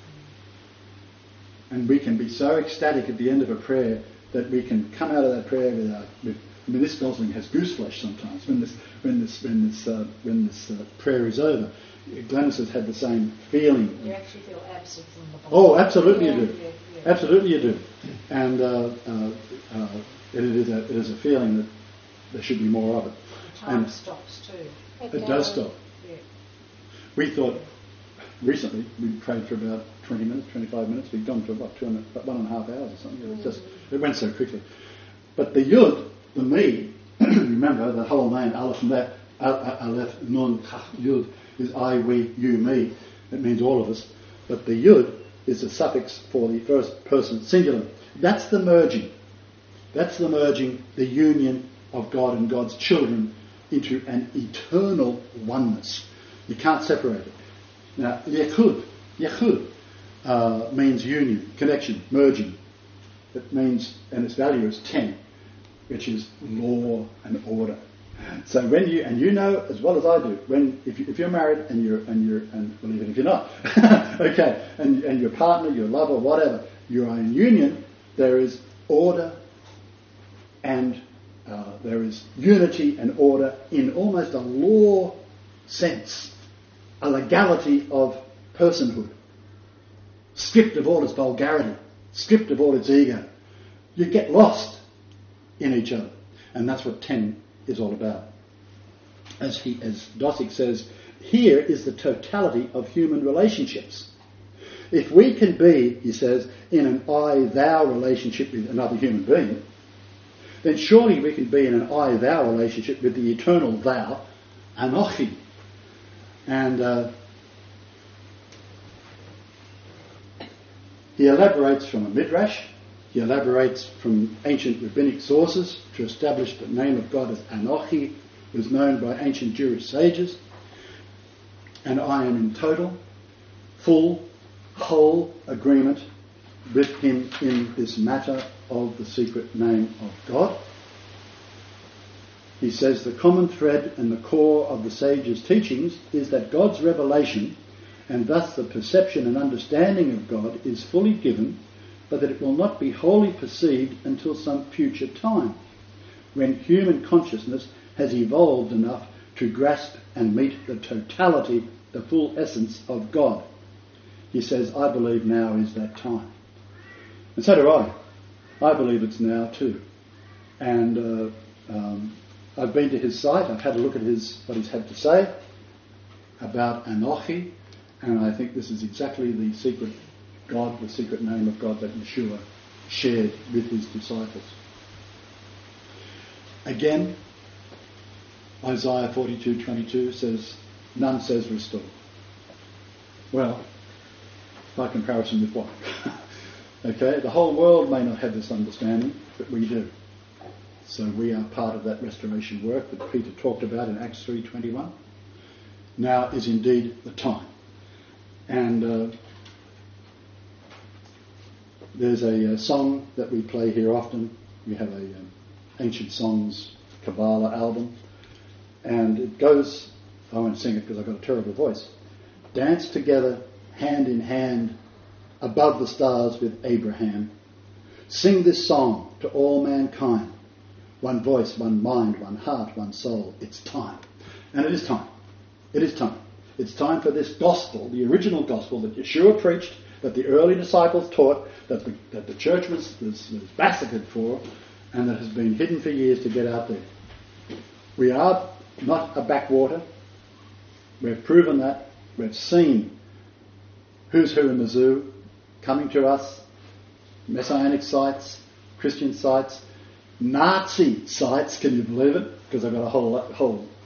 And we can be so ecstatic at the end of a prayer that we can come out of that prayer with our, with, I mean, this Gosling has goose flesh sometimes when this when this when this uh, when this uh, prayer is over. Glennis has had the same feeling. You actually feel absent from the body. Oh, absolutely yeah, you do. Yeah, yeah. Absolutely you do. And uh, uh, uh, it is a it is a feeling that there should be more of it. Time And stops too. it does stop. Yeah. We thought recently we prayed for about twenty minutes, twenty-five minutes. We'd gone for about two and a, about one and a half hours or something. It was just it went so quickly. But the Yud, the me, remember the whole name Aleph and Aleph Nun Chaf Yud is I, we, you, me. It means all of us. But the Yud is a suffix for the first person singular. That's the merging. That's the merging, the union of God and God's children into an eternal oneness. You can't separate it. Now, Yechud, Yechud uh, means union, connection, merging. It means, and its value is ten, which is law and order. So when you, and you know as well as I do, when if, you, if you're married and you're and you're and well, even if you're not, okay, and and your partner, your lover, whatever, you are in union, there is order and uh, there is unity and order in almost a law sense, a legality of personhood, stripped of all its vulgarity, stripped of all its ego. You get lost in each other, and that's what ten is all about. As he, as Dosick says, here is the totality of human relationships. If we can be, he says, in an I-thou relationship with another human being, then surely we can be in an I-thou relationship with the eternal thou, Anochi. And uh, he elaborates from a midrash. He elaborates from ancient rabbinic sources to establish the name of God as Anochi was known by ancient Jewish sages. And I am in total, full, whole agreement with him in this matter of the secret name of God. He says the common thread and the core of the sages' teachings is that God's revelation, and thus the perception and understanding of God, is fully given, but that it will not be wholly perceived until some future time, when human consciousness has evolved enough to grasp and meet the totality, the full essence of God. He says, I believe now is that time. And so do I. I believe it's now too. And uh, um, I've been to his site, I've had a look at his what he's had to say about Anochi, and I think this is exactly the secret God, the secret name of God that Yeshua shared with his disciples. Again, Isaiah forty-two twenty-two says, none says restore. Well, by comparison with what? Okay, the whole world may not have this understanding, but we do. So we are part of that restoration work that Peter talked about in Acts three twenty-one. Now is indeed the time. And uh, there's a, a song that we play here often. We have a um, Ancient Songs Kabbalah album. And it goes, I won't sing it because I've got a terrible voice. Dance together, hand in hand, above the stars with Abraham. Sing this song to all mankind. One voice, one mind, one heart, one soul. It's time. And it is time. It is time. It's time for this gospel, the original gospel that Yeshua preached, that the early disciples taught, that the, that the church was, was, was massacred for, and that has been hidden for years to get out there. We are not a backwater. We've proven that. We've seen who's who in the zoo coming to us, messianic sites, Christian sites, Nazi sites, can you believe it? Because I've got a whole whole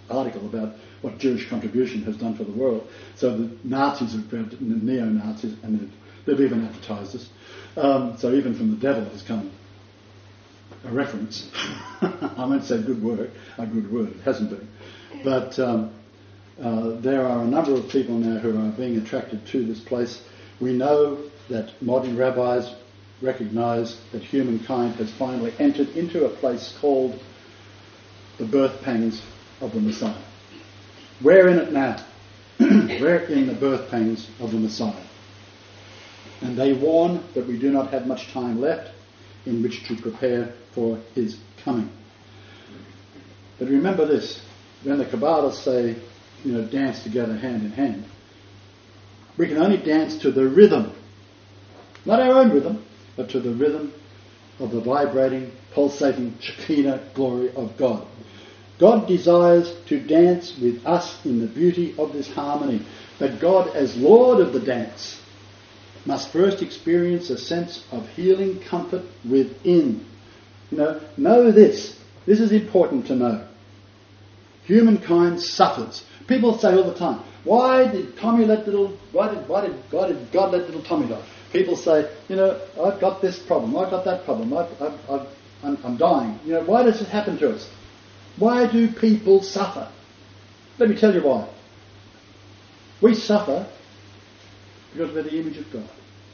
article about what Jewish contribution has done for the world. So the Nazis have grabbed it, and the neo-Nazis, and they've even advertised this. Um, so even from the devil has come a reference. I won't say good work, a good word. It hasn't been. But um, uh, there are a number of people now who are being attracted to this place. We know that modern rabbis recognise that humankind has finally entered into a place called the birth pangs of the Messiah. We're in it now. We're in the birth pangs of the Messiah. And they warn that we do not have much time left in which to prepare for his coming. But remember this, when the Kabbalists say, you know, dance together hand in hand, we can only dance to the rhythm, not our own rhythm, but to the rhythm of the vibrating, pulsating Shekinah glory of God. God desires to dance with us in the beauty of this harmony, but God, as Lord of the dance, must first experience a sense of healing comfort within. You know, know this. This is important to know. Humankind suffers. People say all the time, why did Tommy let little, why did, why did, why did God let little Tommy die? People say, you know, I've got this problem, I've got that problem, I've, I've, I've, I'm, I'm dying. You know, why does it happen to us? Why do people suffer? Let me tell you why. We suffer because we're the image of God.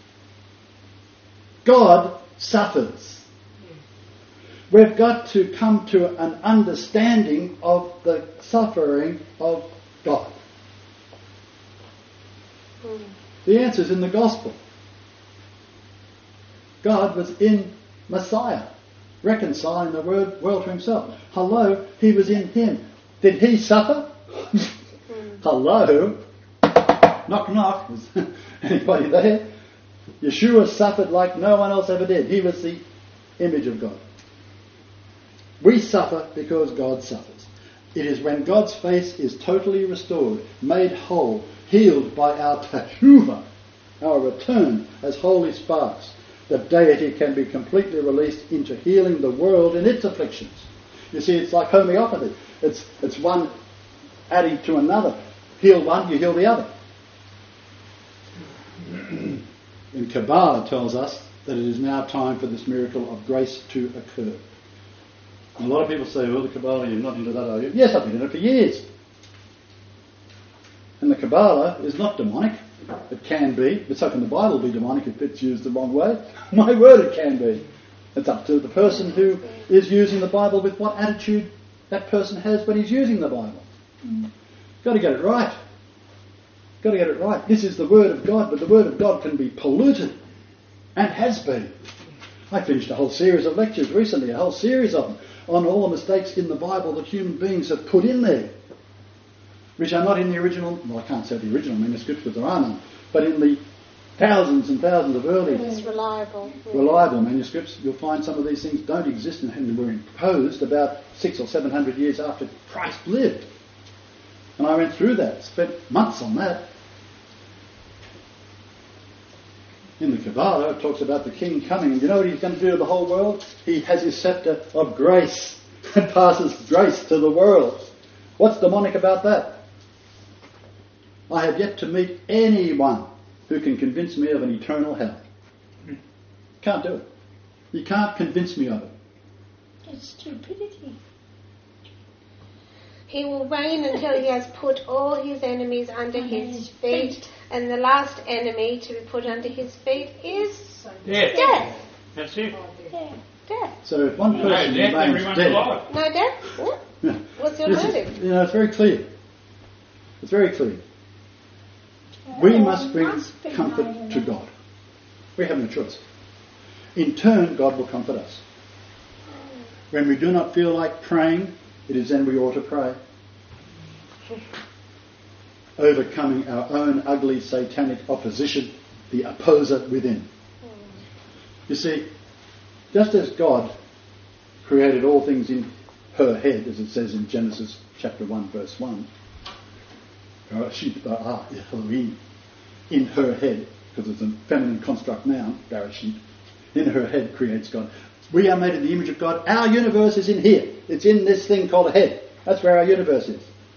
God suffers. We've got to come to an understanding of the suffering of God. Mm. The answer is in the gospel. God was in Messiah, reconciling the world to himself. Hello, he was in him. Did he suffer? mm. Hello? Knock, knock. Was anybody there? Yeshua suffered like no one else ever did. He was the image of God. We suffer because God suffers. It is when God's face is totally restored, made whole, healed by our teshuvah, our return as holy sparks, that deity can be completely released into healing the world in its afflictions. You see, it's like homeopathy. It's, it's one adding to another. Heal one, you heal the other. And Kabbalah tells us that it is now time for this miracle of grace to occur. And a lot of people say, well, the Kabbalah, you're not into that, are you? Yes, I've been in it for years. And the Kabbalah is not demonic. It can be, but so can the Bible be demonic if it's used the wrong way. My word, it can be. It's up to the person who is using the Bible with what attitude that person has when he's using the Bible. Mm. Got to get it right. Got to get it right. This is the Word of God, but the Word of God can be polluted, and has been. I finished a whole series of lectures recently, a whole series of them, on all the mistakes in the Bible that human beings have put in there, which are not in the original, well, I can't say the original manuscripts because there are none, but in the thousands and thousands of early it's reliable. reliable manuscripts, you'll find some of these things don't exist and were imposed about six or seven hundred years after Christ lived. And I went through that, spent months on that. In the Kabbalah, it talks about the king coming, and you know what he's going to do to the whole world? He has his scepter of grace and passes grace to the world. What's demonic about that? I have yet to meet anyone who can convince me of an eternal hell. Can't do it. You can't convince me of it. It's stupidity. He will reign until he has put all his enemies under his feet, and the last enemy to be put under his feet is Death. death. That's it. Yeah. Death. So if one No person death, remains everyone's dead, alive. No death? What? Yeah. What's your This is- motive? you know, it's very clear. It's very clear. We Oh, must bring must be comfort higher to than- God. We have no choice. In turn, God will comfort us. When we do not feel like praying, it is then we ought to pray. Overcoming our own ugly satanic opposition, the opposer within. You see, just as God created all things in her head, as it says in Genesis chapter one, verse one, Barashit bara Elohim, in her head, because it's a feminine construct noun, Barashit, in her head creates God. We are made in the image of God. Our universe is in here. It's in this thing called a head. That's where our universe is.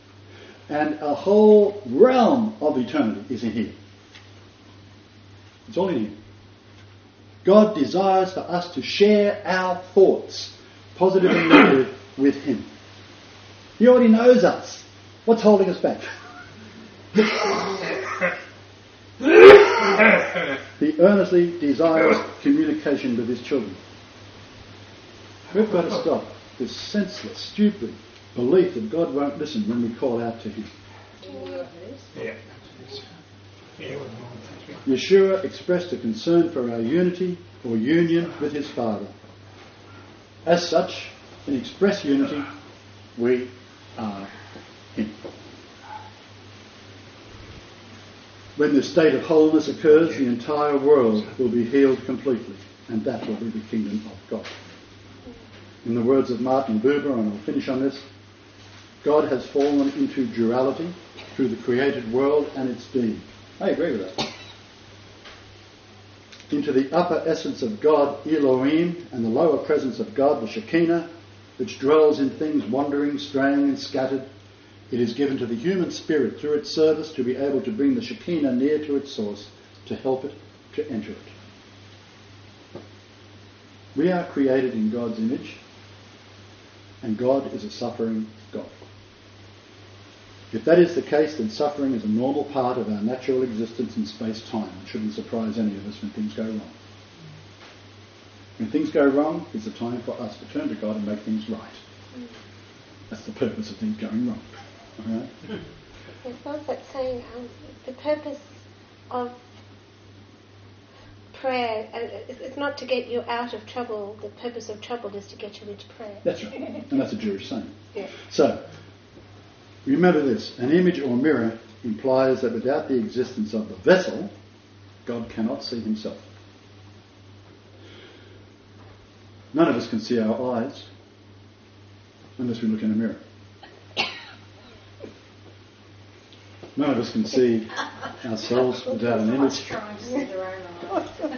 And a whole realm of eternity is in here. It's all in here. God desires for us to share our thoughts, positive and negative, with Him. He already knows us. What's holding us back? He earnestly desires communication with His children. We've got to stop this senseless, stupid belief that God won't listen when we call out to Him. Yeah. Yeah, we're Yeshua expressed a concern for our unity or union with His Father. As such, in express unity, we are Him. When this state of wholeness occurs, the entire world will be healed completely, and that will be the kingdom of God. In the words of Martin Buber, and I'll finish on this, God has fallen into duality through the created world and its being. I agree with that. Into the upper essence of God, Elohim, and the lower presence of God, the Shekinah, which dwells in things wandering, straying and scattered. It is given to the human spirit through its service to be able to bring the Shekinah near to its source, to help it to enter it. We are created in God's image, and God is a suffering God. If that is the case, then suffering is a normal part of our natural existence in space-time. It shouldn't surprise any of us when things go wrong. When things go wrong, it's a time for us to turn to God and make things right. That's the purpose of things going wrong. All right? There's one that's saying um, the purpose of prayer, uh, it's it's not to get you out of trouble. The purpose of trouble is to get you into prayer. That's right. And that's a Jewish saying. Yeah. So, remember this. An image or mirror implies that without the existence of the vessel, God cannot see Himself. None of us can see our eyes unless we look in a mirror. None of us can see ourselves without an image. Trying to see their own eyes.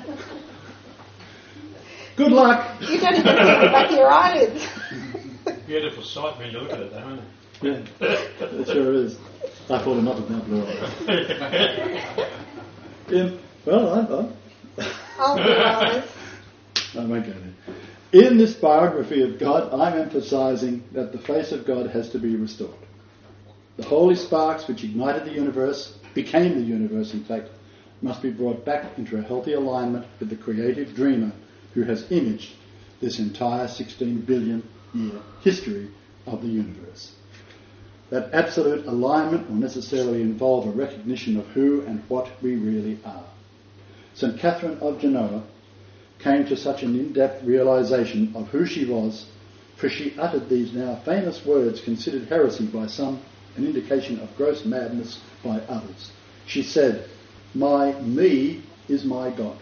Good luck! You don't even see the back of your eyelids. beautiful sight when you look at it, though, isn't it? Yeah, it sure is. I thought enough of my blue eyes. In, well, I'm, I'm, I'll be honest. I won't go there. In this biography of God, I'm emphasizing that the face of God has to be restored. The holy sparks which ignited the universe, became the universe in fact, must be brought back into a healthy alignment with the creative dreamer who has imaged this entire sixteen billion year history of the universe. That absolute alignment will necessarily involve a recognition of who and what we really are. Saint Catherine of Genoa came to such an in-depth realization of who she was, for she uttered these now famous words considered heresy by some, an indication of gross madness by others. She said, "My me is my God.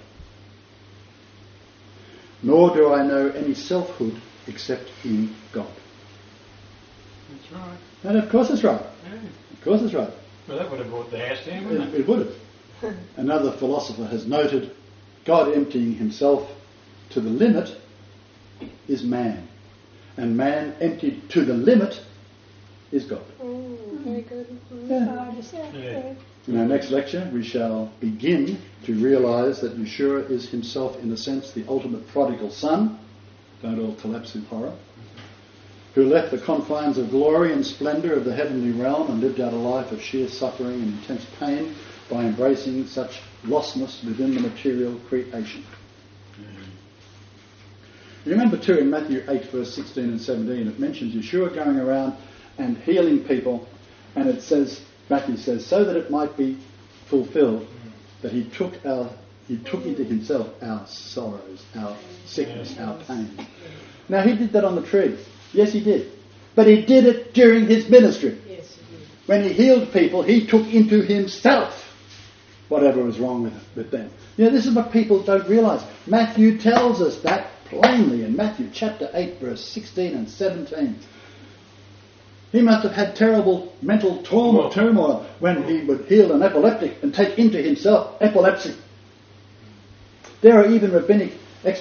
Nor do I know any selfhood except in God." That's right. And of course it's right. Yeah. Of course it's right. Well, that would have brought the house down, wouldn't It, it? it would have. Another philosopher has noted, God emptying himself to the limit is man. And man emptied to the limit is God. Mm, very good. Mm. Yeah. I just said, Yeah. In our next lecture, we shall begin to realise that Yeshua is himself, in a sense, the ultimate prodigal son. Don't all collapse in horror. Who left the confines of glory and splendour of the heavenly realm and lived out a life of sheer suffering and intense pain by embracing such lostness within the material creation. Mm. You remember too in Matthew eight verse sixteen and seventeen it mentions Yeshua going around and healing people, and it says, Matthew says, so that it might be fulfilled that he took our he took into himself our sorrows, our sickness, our pain. Now he did that on the tree. Yes, he did. But he did it during his ministry. Yes, he did. When he healed people, he took into himself whatever was wrong with, with them. You know, this is what people don't realise. Matthew tells us that plainly in Matthew chapter eight, verse sixteen and seventeen. He must have had terrible mental turmoil, turmoil when he would heal an epileptic and take into himself epilepsy. There are even rabbinic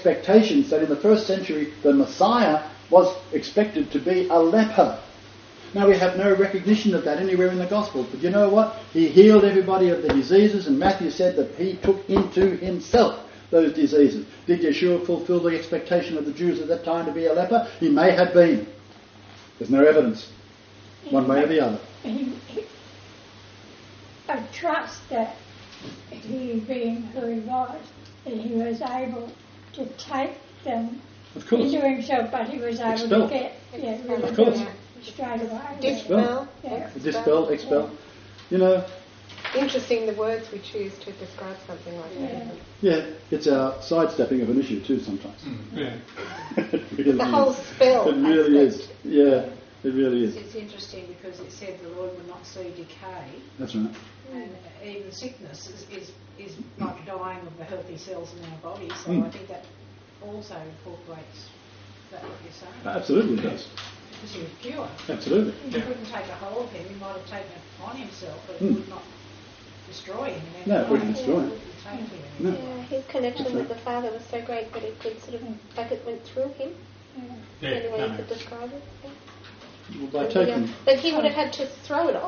expectations that in the first century the Messiah was expected to be a leper. Now we have no recognition of that anywhere in the Gospels. But you know what? He healed everybody of the diseases, and Matthew said that he took into himself those diseases. Did Yeshua fulfill the expectation of the Jews at that time to be a leper? He may have been. There's no evidence, one way or the other. He, he, I trust that he, being who he was, that he was able to take them Of course. into himself, but he was able Expel. to get yeah, rid Of of course. them straight away. Dispel. Yeah. Dispel, expel. You know, Interesting the words we choose to describe something like that. Yeah. yeah, it's our sidestepping of an issue too sometimes. Yeah. It really The whole is. spell. It really aspect. is. Yeah, it really is. It's interesting because it said the Lord would not see decay, That's right. and even sickness is, is, is like dying of the healthy cells in our body. So Mm. I think that also incorporates that what you're saying. Absolutely it does. Because he was pure. Absolutely. He couldn't take a hold of him. He might have taken it on himself, but Mm. it would not destroy him. in any No, it wouldn't way. destroy him. It wouldn't take him. No. Yeah, his connection That's with right. the Father was so great that it could sort of, like it went through him. Yeah, Any way no, you could describe it. Yeah. Well, by But, taking, yeah, but he would have had to throw it off.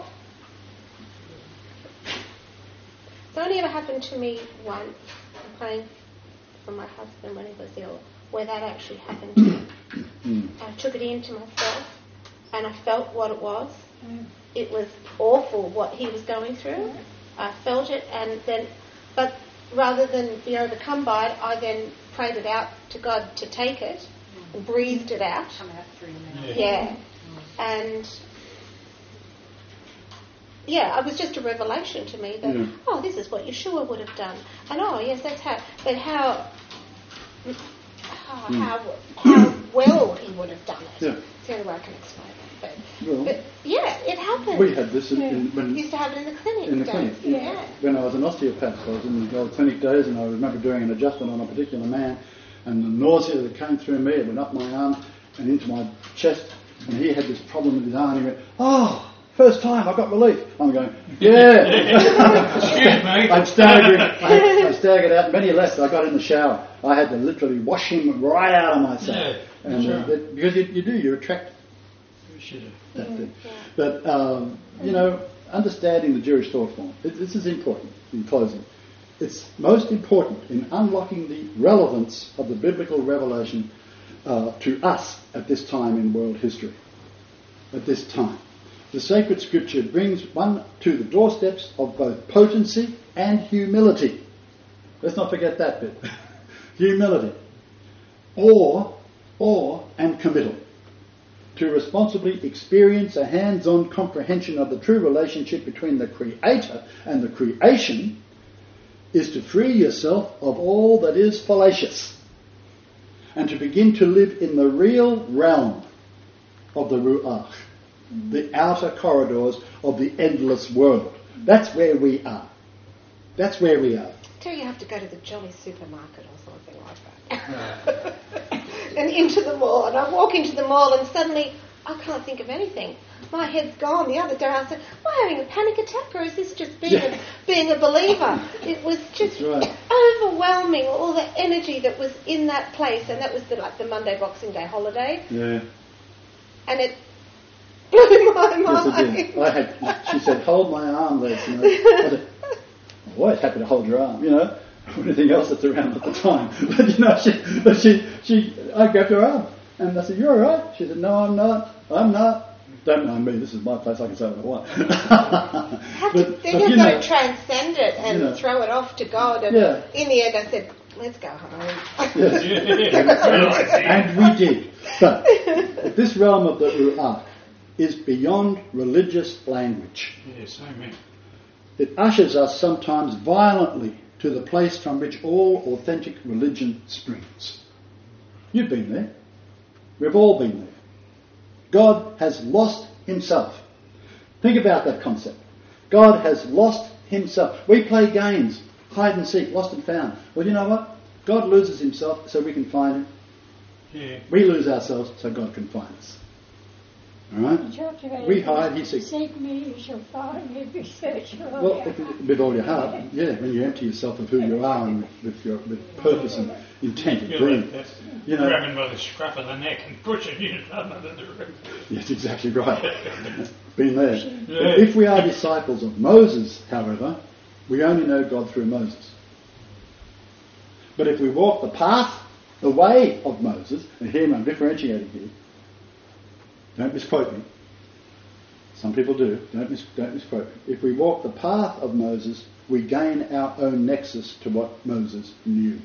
It's only ever happened to me once, I'm praying for my husband when he was ill, where that actually happened to me. mm, I took it into myself and I felt what it was. Mm. It was awful what he was going through. I felt it, and then, but rather than be overcome by it, I then prayed it out to God to take it and breathed it out. Come out through your mouth. Yeah. Yeah. And yeah, it was just a revelation to me that, Yeah. oh, this is what Yeshua would have done. And oh, yes, that's how, but how, how, Mm. how, how well he would have done it. Yeah. It's the only way I can explain it. But, Well, but yeah, it happened. we had this in, Yeah. in, We when, used to have it in the clinic. in the days. clinic. Yeah. When I was an osteopath, I was in the old clinic days, and I remember doing an adjustment on a particular man, and the nausea that came through me, it went up my arm and into my chest, and he had this problem with his arm, and he went, oh, first time I got relief. I'm going, yeah. Excuse me. I'd staggered, I, I staggered out, and when he left, I got in the shower. I had to literally wash him right out of myself. Yeah, and sure. uh, that, because you, you do, you attract We should have. that thing. But, um, you know, understanding the Jewish thought form, it, this is important in closing. It's most important in unlocking the relevance of the biblical revelation uh, to us at this time in world history. At this time. The sacred scripture brings one to the doorsteps of both potency and humility. Let's not forget that bit. Humility. Awe, awe and committal. To responsibly experience a hands-on comprehension of the true relationship between the Creator and the creation is to free yourself of all that is fallacious and to begin to live in the real realm of the Ruach, the outer corridors of the endless world. That's where we are. That's where we are. Till you have to go to the Jolly Supermarket or something like that. And into the mall. And I walk into the mall and suddenly I can't think of anything. My head's gone. The other day I said, am I having a panic attack or is this just being, Yeah. a, being a believer? It was just That's right. overwhelming, all the energy that was in that place. And that was the, like the Monday Boxing Day holiday. Yeah. And it blew my Yes, mind. it did. I had, she said, hold my arm, Les. You know. I said, I'm always happy to hold your arm, you know, or anything else that's around at the time. But, you know, she, but she, she, I grabbed her arm. And I said, you're all right? She said, no, I'm not. I'm not. Don't mind me. This is my place. I can say what I want. Have to, but, then but, you've you got know, to transcend it and you know. throw it off to God. And Yeah. in the end I said, let's go home. yes. And we did. But, but this realm of the Ruach is beyond religious language. Yes, amen. It ushers us sometimes violently to the place from which all authentic religion springs. You've been there. We've all been there. God has lost himself. Think about that concept. God has lost himself. We play games, hide and seek, lost and found. Well, you know what? God loses himself so we can find him. Yeah. We lose ourselves so God can find us. All right? He talked about We it. hide, he seeks. Seek me, you shall find me. Be search for all Well, your if you- heart. with all your heart, yeah, when you empty yourself of who you are and with, with your with purpose and intent of You're being. like that. You know, Grabbing by the scruff of the neck and pushing you down under the river. yes, exactly right. Been there. Yeah. If we are disciples of Moses, however, we only know God through Moses. But if we walk the path, the way of Moses, and here I'm differentiating here, don't misquote me. Some people do. Don't, mis- don't misquote me. If we walk the path of Moses, we gain our own nexus to what Moses knew.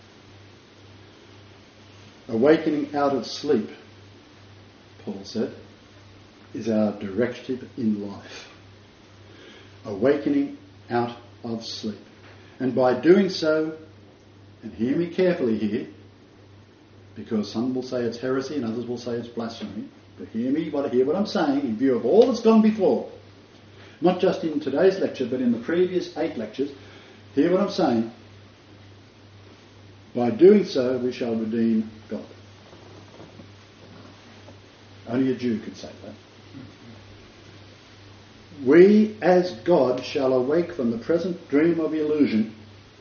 Awakening out of sleep, Paul said, is our directive in life. Awakening out of sleep. And by doing so, and hear me carefully here, because some will say it's heresy and others will say it's blasphemy, but hear me, what, hear what I'm saying in view of all that's gone before. Not just in today's lecture, but in the previous eight lectures. Hear what I'm saying. By doing so, we shall redeem God. Only a Jew could say that. We, as God, shall awake from the present dream of illusion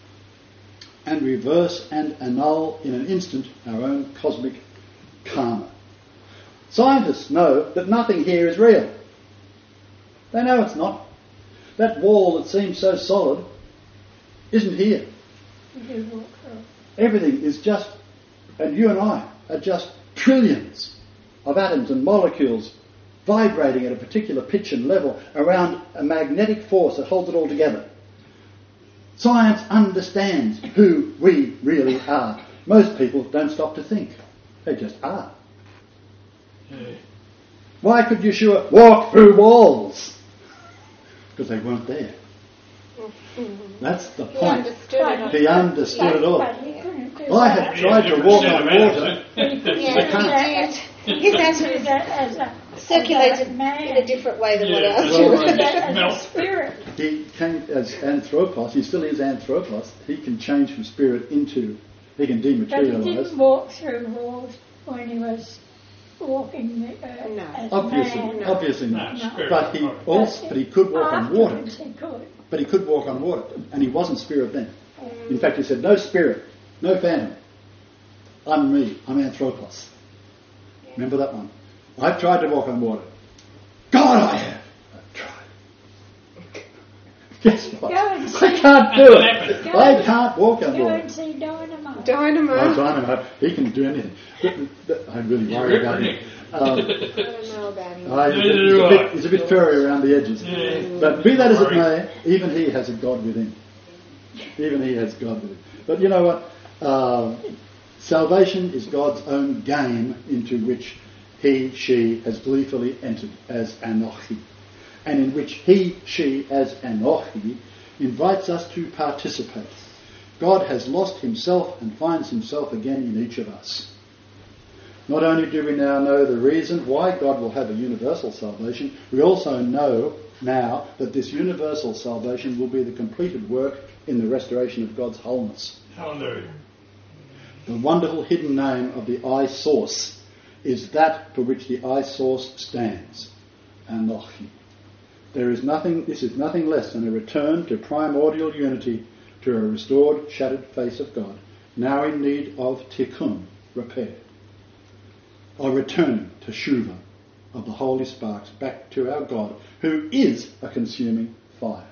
and reverse and annul in an instant our own cosmic karma. Scientists know that nothing here is real. They know it's not. That wall that seems so solid isn't here. You walk through. Everything is just, and you and I are just trillions of atoms and molecules vibrating at a particular pitch and level around a magnetic force that holds it all together. Science understands who we really are. Most people don't stop to think. They just are. Yeah. Why could Yeshua walk through walls? Because they weren't there. That's the He point. understood it. He understood it all. But he couldn't do I that. have tried to walk on water. Yeah, I can't. he did. His He answer did is that as a circulated as a man. in a different way than what Yeah. ours Well, do. He did that Melt. as a spirit. He came as anthropos. He still is anthropos. He can change from spirit into. He can But he dematerialise. didn't walk through walls when he was walking the earth No. as Obviously, man. obviously No, not. spirit. But he also, but he could walk on water. Afterwards he could. But he could walk on water, and he wasn't spirit then. In fact, he said, "No spirit, no phantom. I'm me. I'm anthropos." Remember that one? I've tried to walk on water. God, I have. I've tried. Guess what? Go and I see. can't do it. Go I and- can't walk on Go water. and see Dynamite. Oh, Dynamo. Dynamite, he can do anything. But- but I really worry about him. Um, I don't know about him. I, he's, Neither a, he's, do a I. bit, he's a bit furry around the edges. Yeah. But be that as it Sorry. may, even he has a God within. Even he has God within. But you know what? Um, salvation is God's own game into which he, she has gleefully entered as Anochi. And in which he, she, as Anochi, invites us to participate. God has lost himself and finds himself again in each of us. Not only do we now know the reason why God will have a universal salvation, we also know now that this universal salvation will be the completed work in the restoration of God's wholeness. Hallelujah. The wonderful hidden name of the I Source is that for which the I Source stands, Anochi. There is nothing, this is nothing less than a return to primordial unity, to a restored, shattered face of God, now in need of tikkun, repair. Or returning to Shuva of the holy sparks back to our God, who is a consuming fire.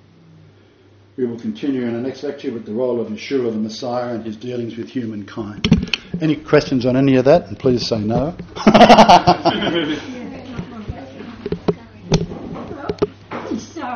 We will continue in the next lecture with the role of Yeshua the Messiah and his dealings with humankind. Any questions on any of that? And please say no.